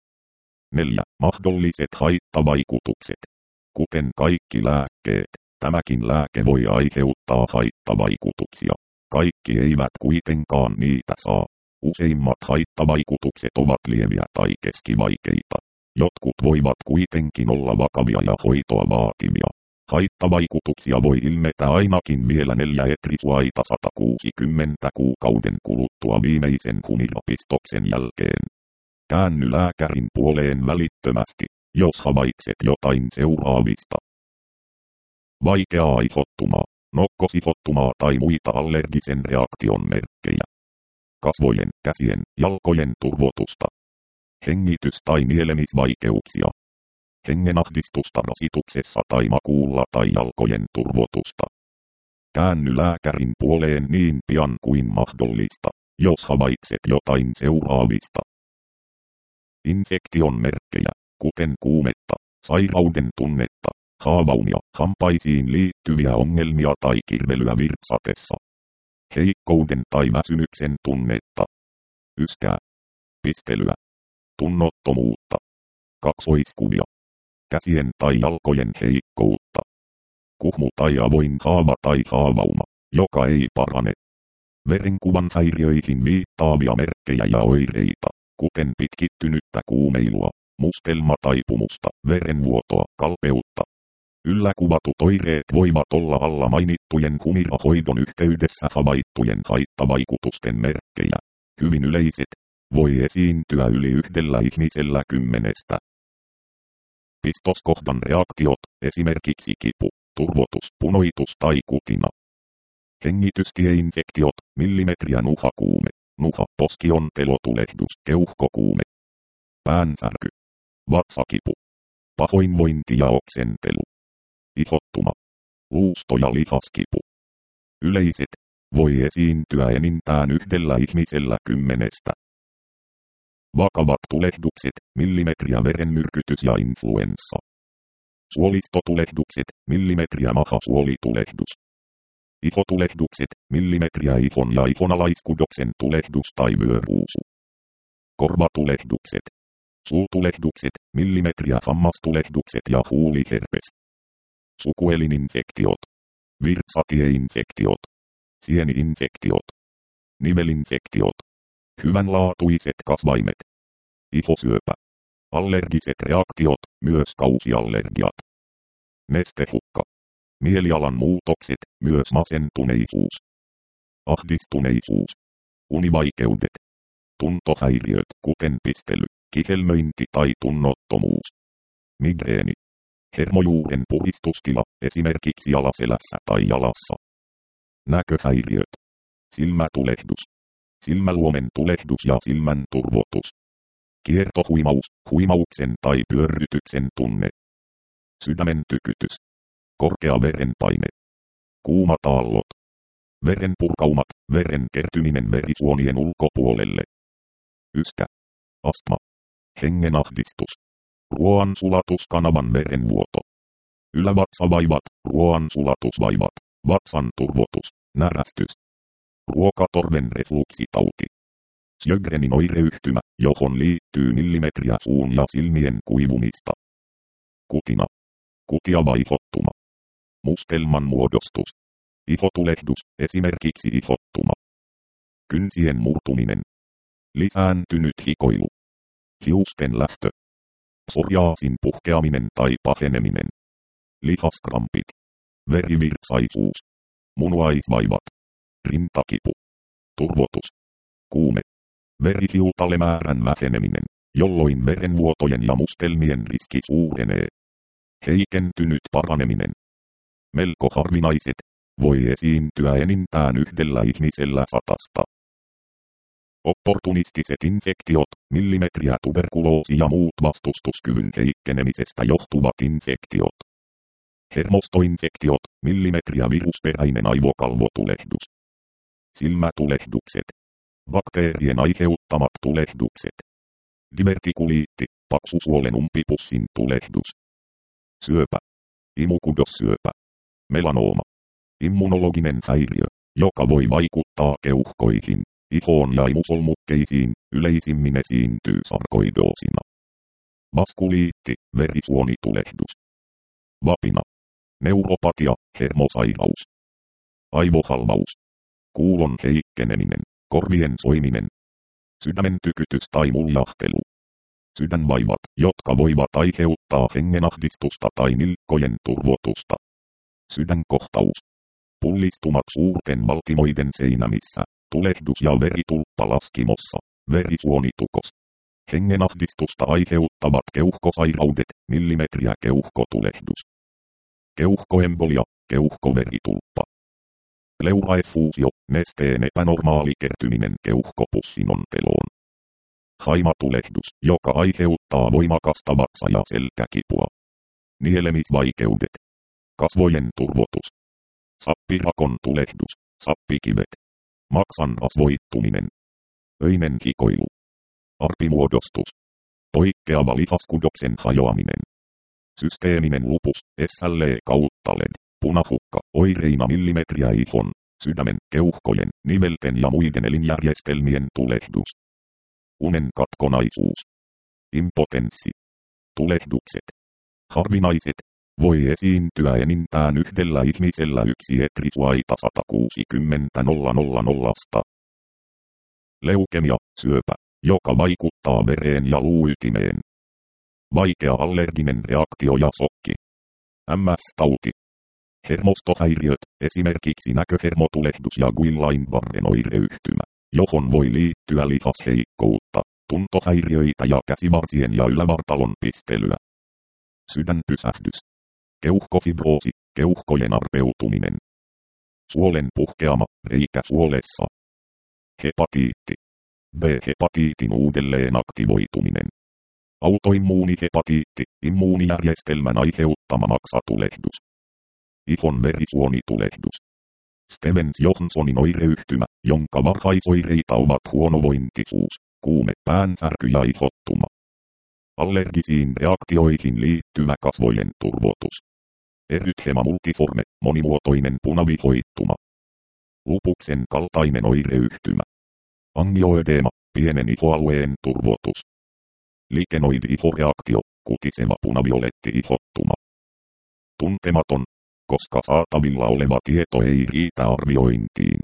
4. Mahdolliset haittavaikutukset. Kuten kaikki lääkkeet, tämäkin lääke voi aiheuttaa haittavaikutuksia. Kaikki eivät kuitenkaan niitä saa. Useimmat haittavaikutukset ovat lieviä tai keskivaikeita. Jotkut voivat kuitenkin olla vakavia ja hoitoa vaativia. Haittavaikutuksia voi ilmetä ainakin vielä 4 etrisuaita 160 kuukauden kuluttua viimeisen humirapistoksen jälkeen. Käänny lääkärin puoleen välittömästi, jos havaitset jotain seuraavista. Vaikeaa ihottumaa, nokkosihottumaa tai muita allergisen reaktion merkkejä. Kasvojen, käsien, jalkojen turvotusta. Hengitys- tai nielemisvaikeuksia. Hengenahdistusta rasituksessa tai makuulla tai jalkojen turvotusta. Käänny lääkärin puoleen niin pian kuin mahdollista, jos havaitset jotain seuraavista. Infektion merkkejä, kuten kuumetta, sairauden tunnetta, haavaumia, hampaisiin liittyviä ongelmia tai kirvelyä virtsatessa. Heikkouden tai väsymyksen tunnetta. Yskää. Pistelyä. Tunnottomuutta. Kaksoiskuvia. Käsien tai jalkojen heikkoutta. Kuhmu tai avoin haava tai haavauma, joka ei parane. Verenkuvan häiriöihin viittaavia merkkejä ja oireita, kuten pitkittynyttä kuumeilua, mustelma tai pumusta, verenvuotoa, kalpeutta. Ylläkuvatut oireet voivat olla alla mainittujen humirahoidon yhteydessä havaittujen haittavaikutusten merkkejä. Hyvin yleiset. Voi esiintyä yli 1 ihmisellä 10. Pistoskohdan reaktiot, esimerkiksi kipu, turvotus, punoitus tai kutina. Hengitystieinfektiot, millimetriä nuhakuume, nuha, poskiontelotulehdus, keuhkokuume. Päänsärky. Vatsakipu. Pahoinvointi ja oksentelu. Ihottuma. Luusto- ja lihaskipu. Yleiset. Voi esiintyä enintään 1 ihmisellä 10. Vakavat tulehdukset, millimetriä verenmyrkytys ja influenssa. Suolistotulehdukset, millimetriä mahasuolitulehdus. Ihotulehdukset, millimetriä ihon ja ihonalaiskudoksen tulehdus tai vyöruusu. Korvatulehdukset. Suutulehdukset, millimetriä hammastulehdukset ja huuliherpes. Sukuelininfektiot. Virtsatieinfektiot. Sieni-infektiot. Nivelinfektiot. Hyvänlaatuiset kasvaimet. Ihosyöpä. Allergiset reaktiot, myös kausiallergiat. Nestehukka. Mielialan muutokset, myös masentuneisuus. Ahdistuneisuus. Univaikeudet. Tuntohäiriöt, kuten pistely, kihelmöinti tai tunnottomuus. Migreeni. Hermojuuren puhdistustila, esimerkiksi alaselässä tai jalassa. Näköhäiriöt. Silmätulehdus. Silmäluomen tulehdus ja silmän turvotus. Kiertohuimaus, huimauksen tai pyörrytyksen tunne. Sydämen tykytys. Korkea verenpaine. Kuumat aallot. Verenpurkaumat, veren kertyminen verisuonien ulkopuolelle. Yskä. Astma. Hengenahdistus. Ruoansulatuskanavan verenvuoto. ylävatsavaivat, ruoansulatusvaivat, vatsan turvotus, närästys, ruokatorven refluksitauti. Sjögrenin oireyhtymä, johon liittyy millimetriä suun ja silmien kuivumista. Kutina. Kutia vaihottuma. Mustelman muodostus. Ihotulehdus, esimerkiksi ihottuma. Kynsien murtuminen. Lisääntynyt hikoilu. Hiusten lähtö. Psoriaasin puhkeaminen tai paheneminen. Lihaskrampit. Verivirtsaisuus. Munuaisvaivat. Rintakipu. Turvotus. Kuume. Verihiutalemäärän väheneminen, jolloin verenvuotojen ja mustelmien riski suurenee. Heikentynyt paraneminen. Melko harvinaiset. Voi esiintyä enintään yhdellä ihmisellä 100. Opportunistiset infektiot, millimetriä tuberkuloosi ja muut vastustuskyvyn heikkenemisestä johtuvat infektiot. Hermostoinfektiot, millimetriä virusperäinen aivokalvotulehdus. Silmätulehdukset. Bakteerien aiheuttamat tulehdukset. Divertikuliitti, paksusuolen umpipussin tulehdus. Syöpä. Imukudossyöpä. Melanooma. Immunologinen häiriö, joka voi vaikuttaa keuhkoihin, ihoon ja imusolmukkeisiin, yleisimmin esiintyy sarkoidoosina. Vaskuliitti, verisuonitulehdus. Vapina. Neuropatia, hermosairaus. Aivohalvaus. Kuulon heikkeneminen, korvien soiminen. Sydämen tykytys tai muljahtelu. Sydänvaivat, jotka voivat aiheuttaa hengenahdistusta tai nilkkojen turvotusta. Sydänkohtaus. Pullistumat suurten valtimoiden seinämissä, tulehdus ja veritulppa laskimossa, verisuonitukos. Hengenahdistusta aiheuttavat keuhkosairaudet, millimetriä keuhkotulehdus. Keuhkoembolia, keuhkoveritulppa. Pleuraeffuusio, nesteen epänormaali kertyminen keuhkopussin onteloon. Haimatulehdus, joka aiheuttaa voimakasta vatsa- ja selkäkipua. Nielemisvaikeudet. Kasvojen turvotus. Sappirakon tulehdus, sappikivet. Maksan rasvoittuminen. Öinen hikoilu. Arpimuodostus. Poikkeava lihaskudoksen hajoaminen. Systeeminen lupus, SLE kautta LED, punahukka, oireina millimetriä ihon, sydämen, keuhkojen, nivelten ja muiden elinjärjestelmien tulehdus. Unen katkonaisuus. Impotenssi. Tulehdukset. Harvinaiset. Voi esiintyä enintään yhdellä ihmisellä 1 etrisuaita 160 000. Leukemia, syöpä, joka vaikuttaa vereen ja luuytimeen. Vaikea allerginen reaktio ja sokki. MS-tauti. Hermostohäiriöt, esimerkiksi näköhermotulehdus ja Guillain-Barren oireyhtymä, johon voi liittyä lihasheikkoutta, tuntohäiriöitä ja käsivarsien ja ylävartalon pistelyä. Sydänpysähdys. Keuhkofibroosi, keuhkojen arpeutuminen. Suolen puhkeama, reikä suolessa. Hepatiitti. B-hepatiitin uudelleen aktivoituminen. Autoimmuunihepatiitti, immuunijärjestelmän aiheuttama maksatulehdus. Ihon verisuonitulehdus. Stevens-Johnsonin oireyhtymä, jonka varhaisoireita ovat huonovointisuus, kuume, päänsärky ja ihottuma. Allergisiin reaktioihin liittyvä kasvojen turvotus. Erythema multiforme, monimuotoinen punavihoittuma. Lupuksen kaltainen oireyhtymä. Angioödeema, pienen ihoalueen turvotus. Likenoidi-ihoreaktio, kutiseva punavioletti-ihottuma. Tuntematon, koska saatavilla oleva tieto ei riitä arviointiin.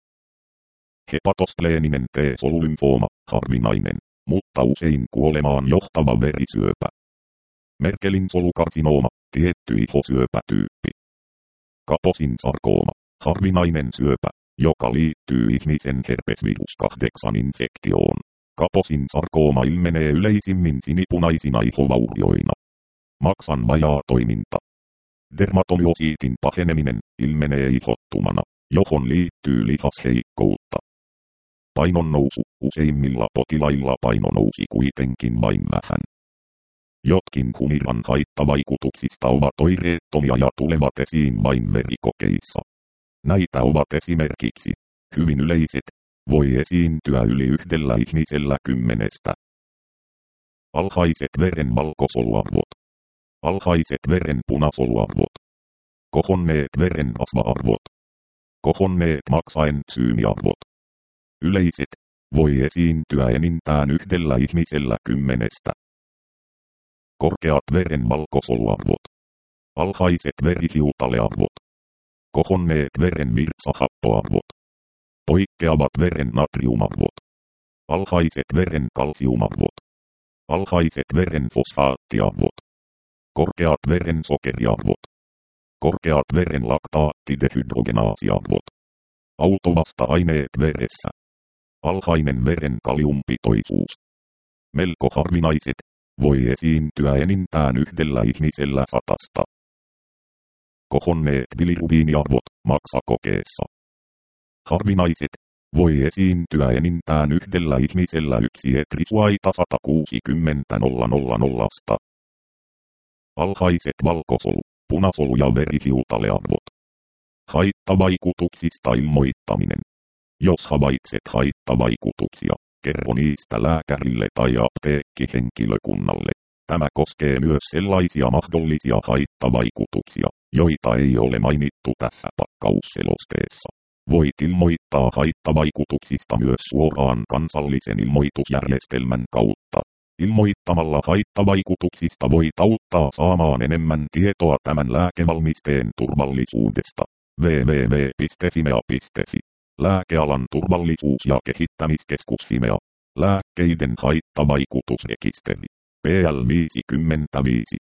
Hepatospleeninen T-solulymfooma, harvinainen, mutta usein kuolemaan johtava verisyöpä. Merkelin solukarsinooma, tietty ihosyöpätyyppi. Kaposin sarkooma, harvinainen syöpä, joka liittyy ihmisen herpesvirus 8 infektioon. Kaposin sarkooma ilmenee yleisimmin sinipunaisina ihovaurioina. Maksan vajaa toiminta. Dermatomyosiitin paheneminen ilmenee ihottumana, johon liittyy lihasheikkoutta. Painonnousu, useimmilla potilailla paino nousi kuitenkin vain vähän. Jotkin humiran haittavaikutuksista ovat oireettomia ja tulevat esiin vain verikokeissa. Näitä ovat esimerkiksi hyvin yleiset, voi esiintyä yli yhdellä ihmisellä 10. Alhaiset veren valkosoluarvot. Alhaiset veren punasoluarvot. Kohonneet veren rasva-arvot. Kohonneet maksaentsyymiarvot. Yleiset. Voi esiintyä enintään yhdellä ihmisellä 10. Korkeat veren valkosoluarvot. Alhaiset verihiutalearvot. Kohonneet veren virtsahappoarvot. Poikkeavat veren natriumarvot. Alhaiset veren kalsiumarvot. Alhaiset veren fosfaattiarvot. Korkeat veren sokeriarvot. Korkeat veren laktaattidehydrogenaasiarvot. Autovasta-aineet veressä. Alhainen veren kaliumpitoisuus. Melko harvinaiset. Voi esiintyä enintään yhdellä ihmisellä 100. Kohonneet bilirubiiniarvot maksakokeessa. Harvinaiset. Voi esiintyä enintään yhdellä ihmisellä 1 etrisuaita 160 000. Alhaiset valkosolu, punasolu ja verihiutalearvot. Haittavaikutuksista ilmoittaminen. Jos havaitset haittavaikutuksia, kerro niistä lääkärille tai apteekkihenkilökunnalle. Tämä koskee myös sellaisia mahdollisia haittavaikutuksia, joita ei ole mainittu tässä pakkausselosteessa. Voit ilmoittaa haittavaikutuksista myös suoraan kansallisen ilmoitusjärjestelmän kautta. Ilmoittamalla haittavaikutuksista voit auttaa saamaan enemmän tietoa tämän lääkevalmisteen turvallisuudesta. www.fimea.fi. Lääkealan turvallisuus- ja kehittämiskeskus Fimea. Lääkkeiden haittavaikutusrekisteri. PL 55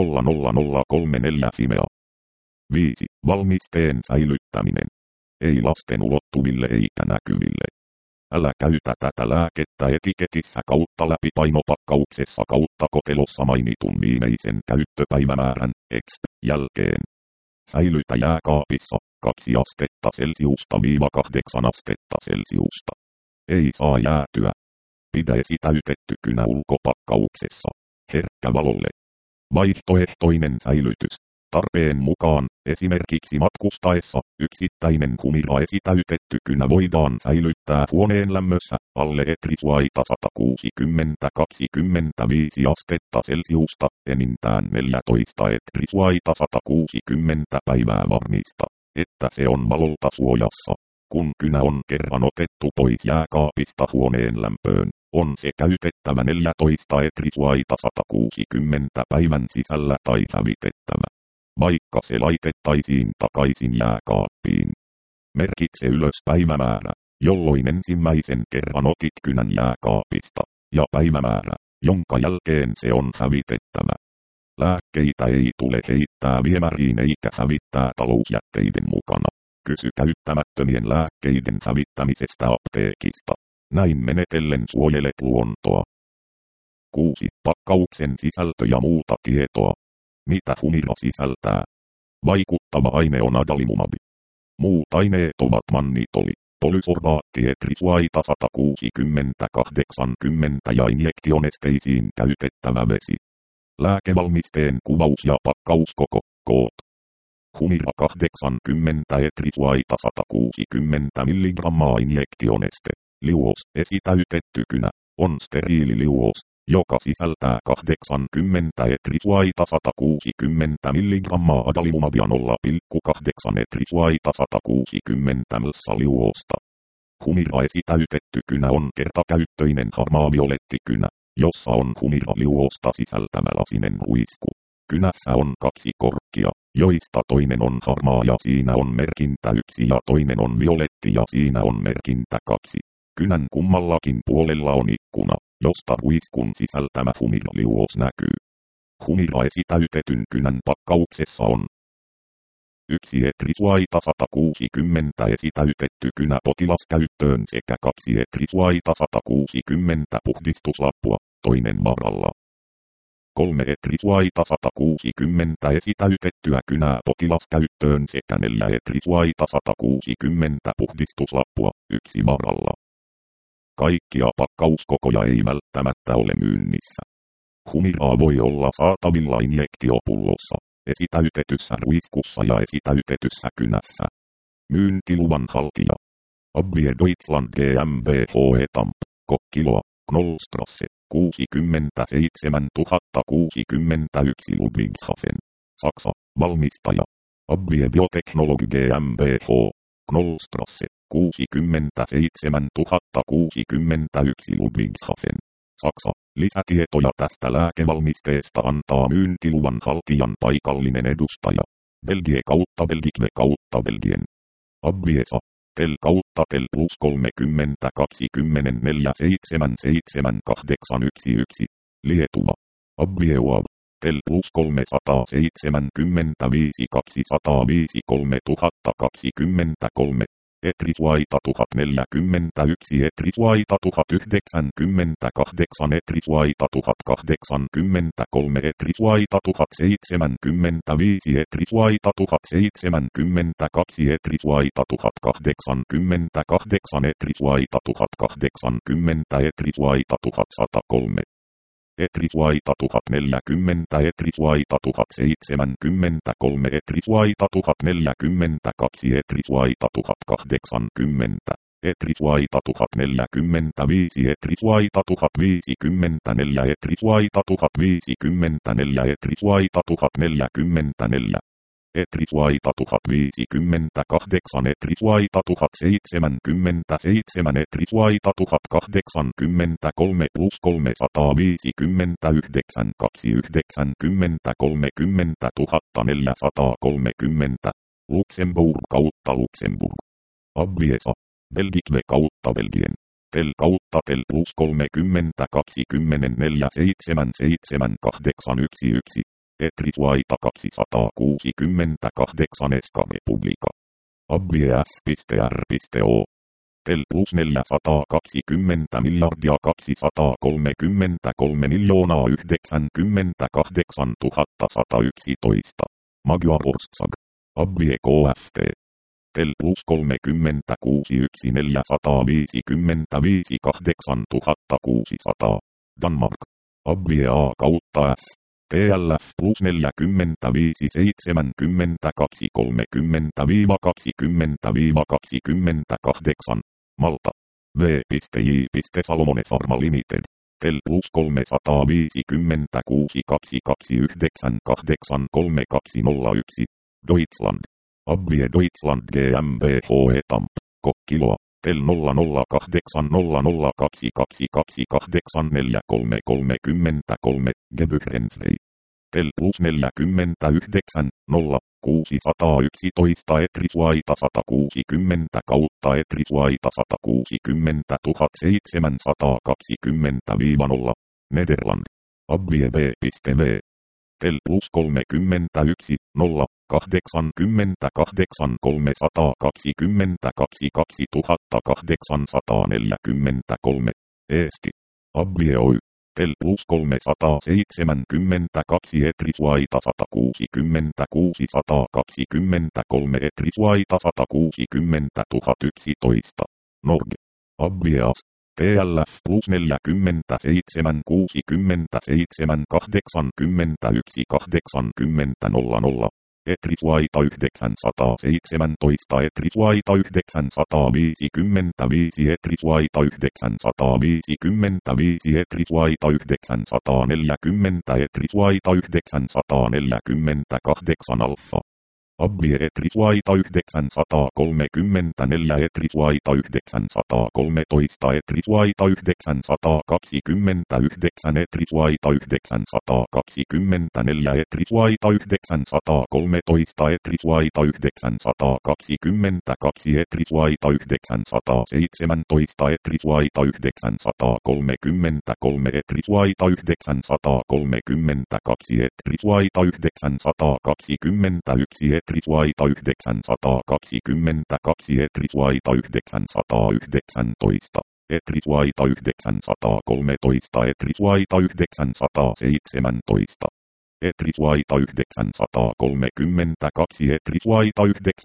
00034 Fimea. 5. Valmisteen säilyttäminen. Ei lasten ulottuville eikä näkyville. Älä käytä tätä lääkettä etiketissä kautta läpi painopakkauksessa kautta kotelossa mainitun viimeisen käyttöpäivämäärän exp. Jälkeen. Säilytä jääkaapissa 2 astetta Celsiusta - 8 astetta Celsiusta. Ei saa jäätyä. Pidä esitäytetty kynä ulkopakkauksessa. Herkkä valolle. Vaihtoehtoinen säilytys. Tarpeen mukaan, esimerkiksi matkustaessa, yksittäinen humira esitäytetty kynä voidaan säilyttää huoneen lämmössä, alle etrisuaita 160-25 astetta Celsiusta, enintään 14 etrisuaita 160 päivää varmista, että se on valolta suojassa. Kun kynä on kerran otettu pois jääkaapista huoneen lämpöön, on se käytettävä 14 etrisuaita 160 päivän sisällä tai hävitettävä. Vaikka se laitettaisiin takaisin jääkaappiin. Merkitse ylös päivämäärä, jolloin ensimmäisen kerran otit kynän jääkaapista, ja päivämäärä, jonka jälkeen se on hävitettävä. Lääkkeitä ei tule heittää viemäriin eikä hävittää talousjätteiden mukana. Kysy käyttämättömien lääkkeiden hävittämisestä apteekista. Näin menetellen suojelet luontoa. 6. Pakkauksen sisältö ja muuta tietoa. Mitä humira sisältää? Vaikuttava aine on adalimumab. Muut aineet ovat mannitoli, polysorbaatti etrisuaita 160-80 ja injektionesteisiin käytettävä vesi. Lääkevalmisteen kuvaus ja pakkauskoko, koot. Humira 80 etrisuaita 160 mg injektioneste, liuos, esitäytetty kynä, on steriililiuos, joka sisältää 80 etrisuaita 160 mg adalimumabia 0,8 etrisuaita 160 ml liuosta. Humira esitäytetty kynä on kertakäyttöinen harmaaviolettikynä, jossa on humira-liuosta sisältävä lasinen ruisku. Kynässä on 2 korkkia, joista toinen on harmaa ja siinä on merkintä 1 ja toinen on violetti ja siinä on merkintä 2. Kynän kummallakin puolella on ikkuna, josta ruiskun sisältämä humira-liuos näkyy. Humira esitäytetyn kynän pakkauksessa on 1 etrisuaita 160 esitäytetty kynä potilaskäyttöön sekä 2 etrisuaita 160 puhdistuslappua, toinen varalla. 3 etrisuaita 160 esitäytettyä kynää potilaskäyttöön sekä 4 etrisuaita 160 puhdistuslappua, 1 varalla. Kaikkia pakkauskokoja ei välttämättä ole myynnissä. Humiraa voi olla saatavilla injektiopullossa, esitäytetyssä ruiskussa ja esitäytetyssä kynässä. Myyntiluvan haltija. Abwehr Deutschland GmbH Etamp, Kokkiloa, Knollstrasse, 67 061 Ludwigshafen. Saksa, valmistaja. Abvie Biotechnology GmbH. Knollstrasse, 67 061 Ludwigshafen. Saksa, lisätietoja tästä lääkevalmisteesta antaa myyntiluvan haltijan paikallinen edustaja. Belgie kautta Belgique kautta Belgien. Abviesa, tel kautta tel plus 30 24 77 811. Lietuva. Abvieuav. Tel plus 375 205 3023. Etrisvaita 1041 Etrisvaita 1098 Etrisvaita 1083 Etrisvaita 1075 Etrisvaita 1072 Etrisvaita 1088 Etrisvaita 1080 Etrisvaita 1103 Etrisvaita 1040 Etrisvaita 1073 Etrisvaita 1042 Etrisvaita 1080 Etrisvaita 1045 Etrisvaita 1054 Etrisvaita 1054 Etrisvaita 1044 Etrisvaita 1058 Etrisvaita 1077 Etrisvaita 1083 plus 359 290 30 430 Luxemburg kautta Luxemburg. Abviesa. Belgique kautta Belgien. Tel kautta tel plus 30 24 77 811. Etrisvaita 268 Eska Republika. Abvies.r.o. Tel plus 420 miljardia 233 miljoonaa 98 111. Magyar Ortsag. Abvie KFT. Tel plus 36 455 8600. Danmark. Abvie A kautta S. TLF plus 45 72 30-20-28. Malta. V.J. Salomone Pharma Limited. Tel plus 356 229 83201. Deutschland. Abvie Deutschland GmbH Etamp. Kokkiloa. Tel 00222284333. Gebührenfrei. Tel plus 49 0 611 Etrisvaita 160 kautta Etrisvaita 160 720-0. Nederland. Abvie B.V. Tel plus 31 0 88 322 2843. Eesti. Abvie Oy. Tel plus 372 Etrisvaita 160 623 Etrisvaita 160 011. Norge. Abvias. TLF plus 47 67 81 80 00. Etrisvaita 917 Etrisvaita 955 Etrisvaita 955 Etrisvaita 940 Etrisvaita 948 Alfa. Abvie Etrisvaita 934 Etrisvaita 913 Etrisvaita 929 Etrisvaita 924 Etrisvaita 913 Etrisvaita 922 Etrisvaita 917 Etrisvaita 933 Etrisvaita 932 Etrisvaita 921 Etrisvaita 922 Etrisvaita 919 Etrisvaita 913 Etrisvaita 917 Etrisvaita 932 Etrisvaita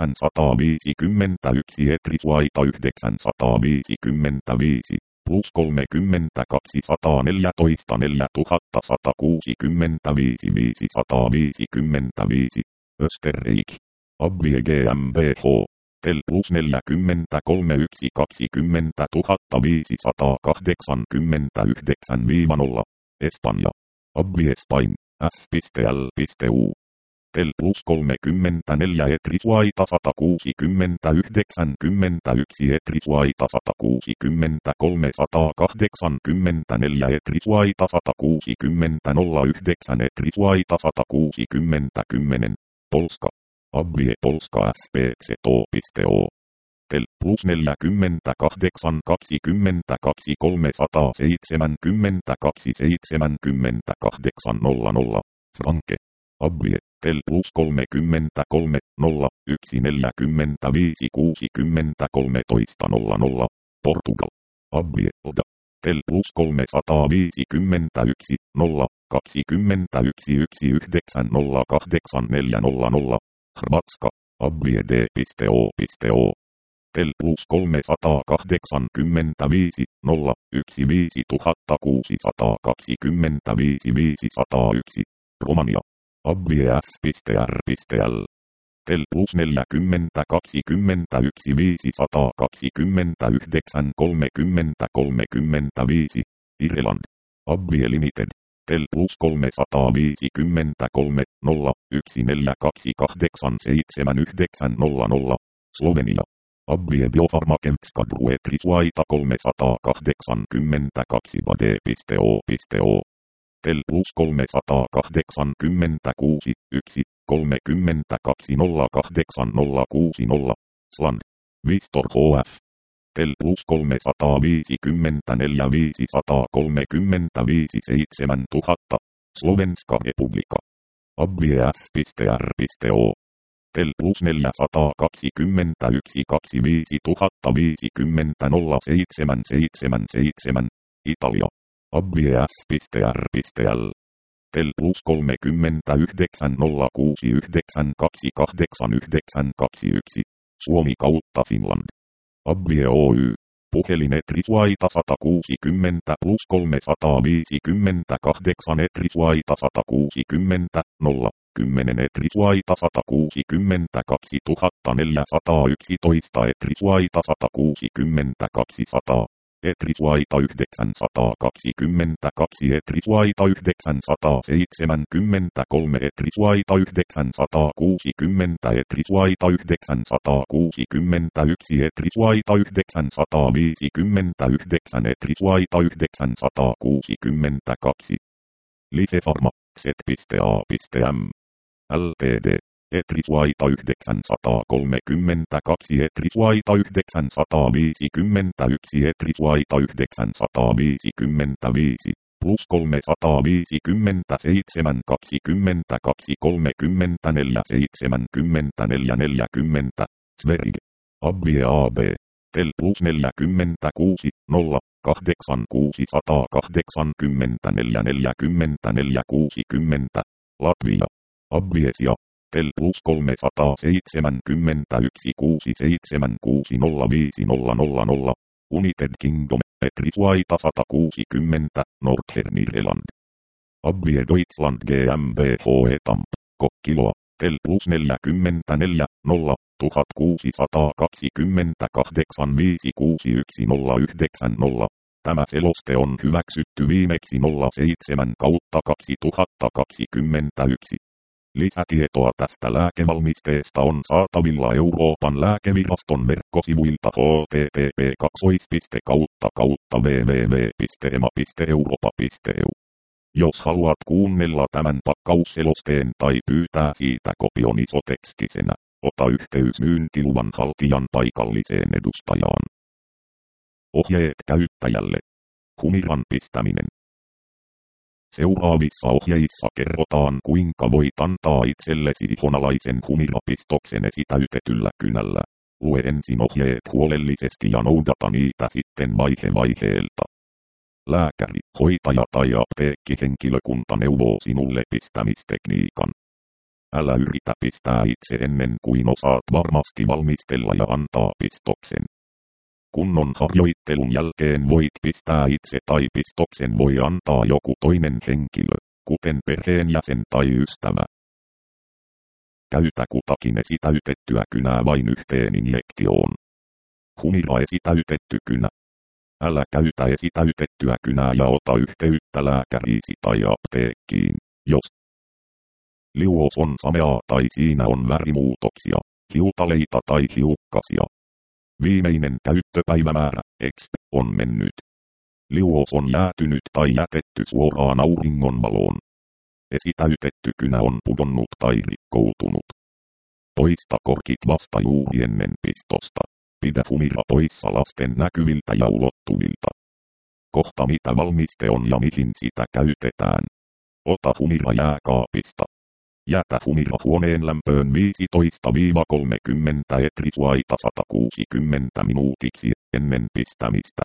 951 Etrisvaita 955 plus 30 214 4165 555 Österreich. Abvie GmbH. Tel plus 43 1 20 589-0. Espanja. Abbi Espain. S.L.U. Tel plus 34 Etrisuaita 160 Etrisuaita 160 384 Etrisuaita 160 09 Etrisuaita 160 10. Polska. Abbi Polska SPZ.O. Tel plus 48 22 372 78 00. Franke. Abbi Tel plus 33 0 1 45 60 13 00. Portugal. Abbi Oda. Tel plus 351 0 21 19 08 400. Hrvatska. Abbi D.O. Tel plus 385 0 15 625 501. Romania. Abbi S.R.L. Tel plus 40 21 529 30 35. Irland. Abbi Limited. Tel plus 353 0 1428 7900. Slovenia. Abbi Biofarmakevska Etrisuaita 382 D.O. Tel plus 386 1 32 08060. Sland. Vistor HF. Tel plus 354 535 7000. Slovenska Republika. Abbi S.R.O. Tel plus 421 25 050 0777. Italia. Abbi S.R.L. Tel plus 39 069 289 Suomi kautta Finland. Abbi Oy. Puhelin Etrisuaita 160 plus 358 Etrisuaita 160 0 10 Etrisuaita 160 2411 Etrisuaita 160 200. Etrisuaita 922 Etrisuaita 973 Etrisuaita 960 Etrisuaita 961 Etrisuaita 959 Etrisuaita 962. Life-Pharma, Z.A.M. Ltd. Etrisuaita 932 Etrisuaita 951 Etrisuaita 955 plus 357 22 34 74 40. Sverige. Abbi AB. Tel plus 46 0 86 180 44 60. Latvia. Abviesia. Tel plus 371 6760500. United Kingdom. Etrisuaita 160. Northern Ireland. Abvie Deutschland GmbH Tamp. Kokkiloa. Tel plus 44 0 1628 5619090. Tämä seloste on hyväksytty viimeksi 07/2021. Lisätietoa tästä lääkevalmisteesta on saatavilla Euroopan lääkeviraston verkkosivuilta http://www.ema.europa.eu. Jos haluat kuunnella tämän pakkausselosteen tai pyytää siitä kopion isotekstisenä, ota yhteys myyntiluvan haltijan paikalliseen edustajaan. Ohjeet käyttäjälle. Humiran pistäminen. Seuraavissa ohjeissa kerrotaan kuinka voit antaa itsellesi ihonalaisen humirapistoksen esitäytetyllä kynällä. Lue ensin ohjeet huolellisesti ja noudata niitä sitten vaihe vaiheelta. Lääkäri, hoitaja tai apteekkihenkilökunta neuvoo sinulle pistämistekniikan. Älä yritä pistää itse ennen kuin osaat varmasti valmistella ja antaa pistoksen. Kunnon harjoittelun jälkeen voit pistää itse tai pistoksen voi antaa joku toinen henkilö, kuten perheenjäsen tai ystävä. käytä kutakin esitäytettyä kynää vain yhteen injektioon. Humira esitäytetty kynä. Älä käytä esitäytettyä kynää ja ota yhteyttä lääkäriisi tai apteekkiin, jos liuos on sameaa tai siinä on värimuutoksia, hiutaleita tai hiukkasia. Viimeinen käyttöpäivämäärä, EXP, on mennyt. Liuos on jäätynyt tai jätetty suoraan auringonvaloon. Esitäytetty kynä on pudonnut tai rikkoutunut. Poista korkit vasta juuri ennen pistosta. Pidä humira poissa lasten näkyviltä ja ulottuvilta. Kohta mitä valmiste on ja mihin sitä käytetään. Ota humira jääkaapista. Jätä humira huoneen lämpöön 15–30 etrisuaita 160 minuutiksi ennen pistämistä.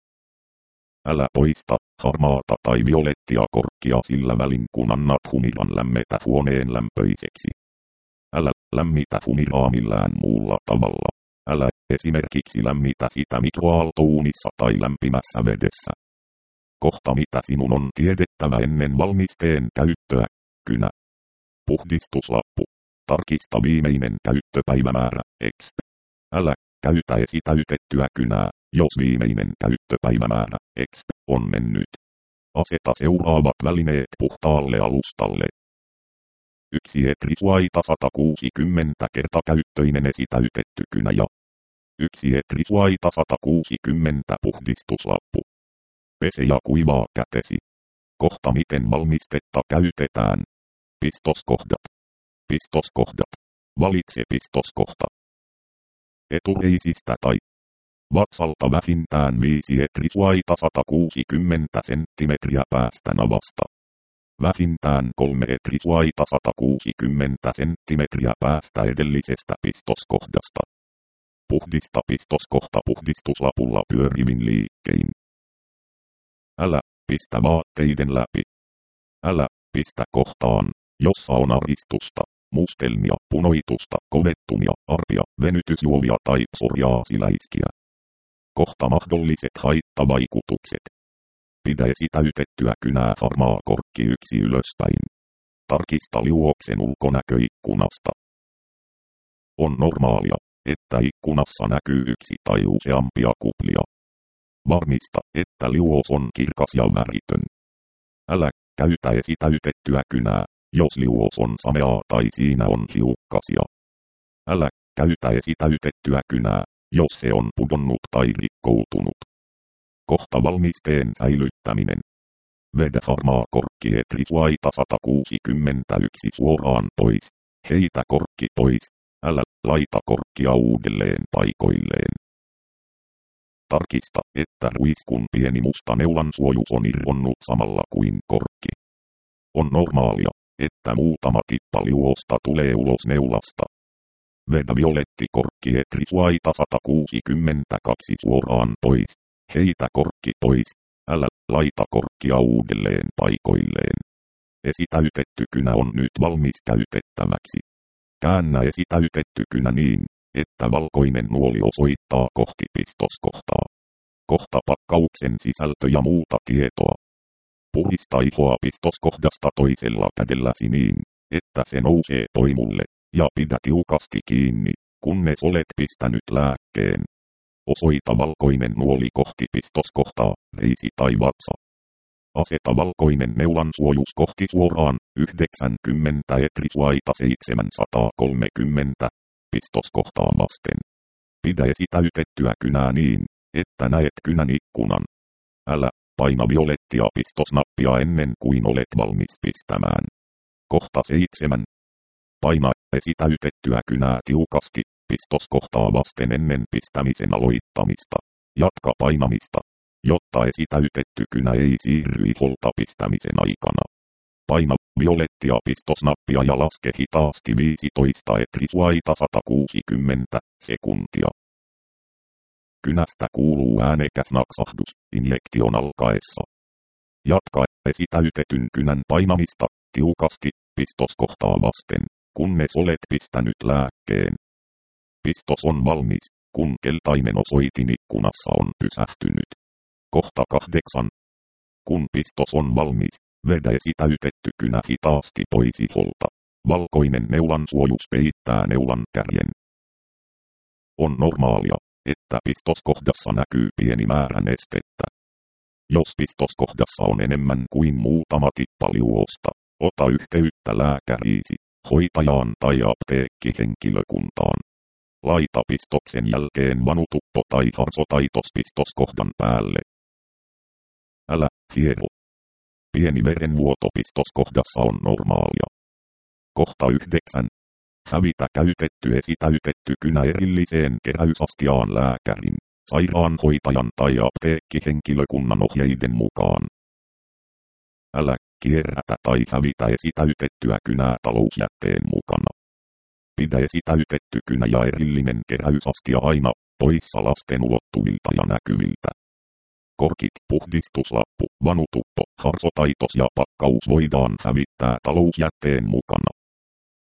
Älä poista harmaata tai violettia korkkia sillä välin kun annat humiran lämmetä huoneen lämpöiseksi. Älä lämmitä humiraa millään muulla tavalla. Älä esimerkiksi lämmitä sitä mikroaaltouunissa tai lämpimässä vedessä. Kohta mitä sinun on tiedettävä ennen valmisteen käyttöä, kynä. Puhdistuslappu. Tarkista viimeinen käyttöpäivämäärä, EXP. Älä käytä esitäytettyä kynää, jos viimeinen käyttöpäivämäärä, EXP, on mennyt. Aseta seuraavat välineet puhtaalle alustalle. 1 etrisuaita 160 kertakäyttöinen esitäytetty kynä ja 1 etrisuaita 160 puhdistuslappu. Pese ja kuivaa kätesi. Kohta miten valmistetta käytetään. Pistoskohdat. Pistoskohdat. Valitse pistoskohta. Etureisistä tai vatsalta vähintään 5 etrisuaita 160 senttimetriä päästä navasta. Vähintään 3 etrisuaita 160 senttimetriä päästä edellisestä pistoskohdasta. Puhdista pistoskohta puhdistuslapulla pyörivin liikkein. Älä pistä vaatteiden läpi. Älä pistä kohtaan, jossa on aristusta, mustelmia, punoitusta, kovettumia, arpia, venytysjuovia tai psoriaasiläiskiä. Kohta mahdolliset haittavaikutukset. Pidä esitäytettyä kynää harmaa korkki 1 ylöspäin. Tarkista liuoksen ulkonäköikkunasta. On normaalia, että ikkunassa näkyy 1 tai useampia kuplia. Varmista, että liuos on kirkas ja väritön. Älä käytä esitäytettyä kynää, jos liuos on sameaa tai siinä on hiukkasia. Älä käytä esitäytettyä kynää, jos se on pudonnut tai rikkoutunut. Kohta valmisteen säilyttäminen. Vedä harmaa korkki etrisuaita 161 suoraan pois. Heitä korkki pois. Älä laita korkkia uudelleen paikoilleen. Tarkista, että ruiskun pieni musta neulan suojus on irronnut samalla kuin korkki. On normaalia, että muutama tippa liuosta tulee ulos neulasta. Vedä violetti korkki etrisuaita 162 suoraan pois. Heitä korkki pois. Älä laita korkkia uudelleen paikoilleen. Esitäytetty kynä on nyt valmis käytettäväksi. Käännä esitäytetty kynä niin, että valkoinen nuoli osoittaa kohti pistoskohtaa. Kohta pakkauksen sisältö ja muuta tietoa. Puhdista ihoa pistoskohdasta toisella kädelläsi niin, että se nousee poimulle, ja pidä tiukasti kiinni, kunnes olet pistänyt lääkkeen. Osoita valkoinen nuoli kohti pistoskohtaa, reisi tai vatsa. Aseta valkoinen neulan suojus kohti suoraan, 90 etrisuaita 730, pistoskohtaa vasten. Pidä esitäytettyä kynää niin, että näet kynän ikkunan. Älä paina violettia pistosnappia ennen kuin olet valmis pistämään. Kohta 7. Paina esitäytettyä kynää tiukasti, pistoskohtaa vasten ennen pistämisen aloittamista. Jatka painamista, jotta esitäytetty kynä ei siirry iholta pistämisen aikana. Paina violettia pistosnappia ja laske hitaasti 15 etrisuaita 160 sekuntia. Kynästä kuuluu äänekäs naksahdus injektion alkaessa. Jatka esitäytetyn kynän painamista tiukasti pistoskohtaa vasten, kunnes olet pistänyt lääkkeen. Pistos on valmis, kun keltainen osoitin ikkunassa on pysähtynyt. Kohta 8. Kun pistos on valmis, vedä esitäytetty kynä hitaasti pois iholta. Valkoinen neulan suojus peittää neulan kärjen. On normaalia, että pistoskohdassa näkyy pieni määrä nestettä. Jos pistoskohdassa on enemmän kuin muutama tippa liuosta, ota yhteyttä lääkäriisi, hoitajaan tai apteekkihenkilökuntaan. Laita pistoksen jälkeen vanutuppo tai harsotaitos pistoskohdan päälle. Älä hiero. Pieni verenvuoto pistoskohdassa on normaalia. Kohta 9. Hävitä käytetty esitäytetty kynä erilliseen keräysastiaan lääkärin, sairaanhoitajan tai apteekkihenkilökunnan ohjeiden mukaan. Älä kierrätä tai hävitä esitäytettyä kynää talousjätteen mukana. Pidä esitäytetty kynä ja erillinen keräysastia aina poissa lasten ulottuvilta ja näkyviltä. Korkit, puhdistuslappu, vanutuppo, harsotaitos ja pakkaus voidaan hävittää talousjätteen mukana.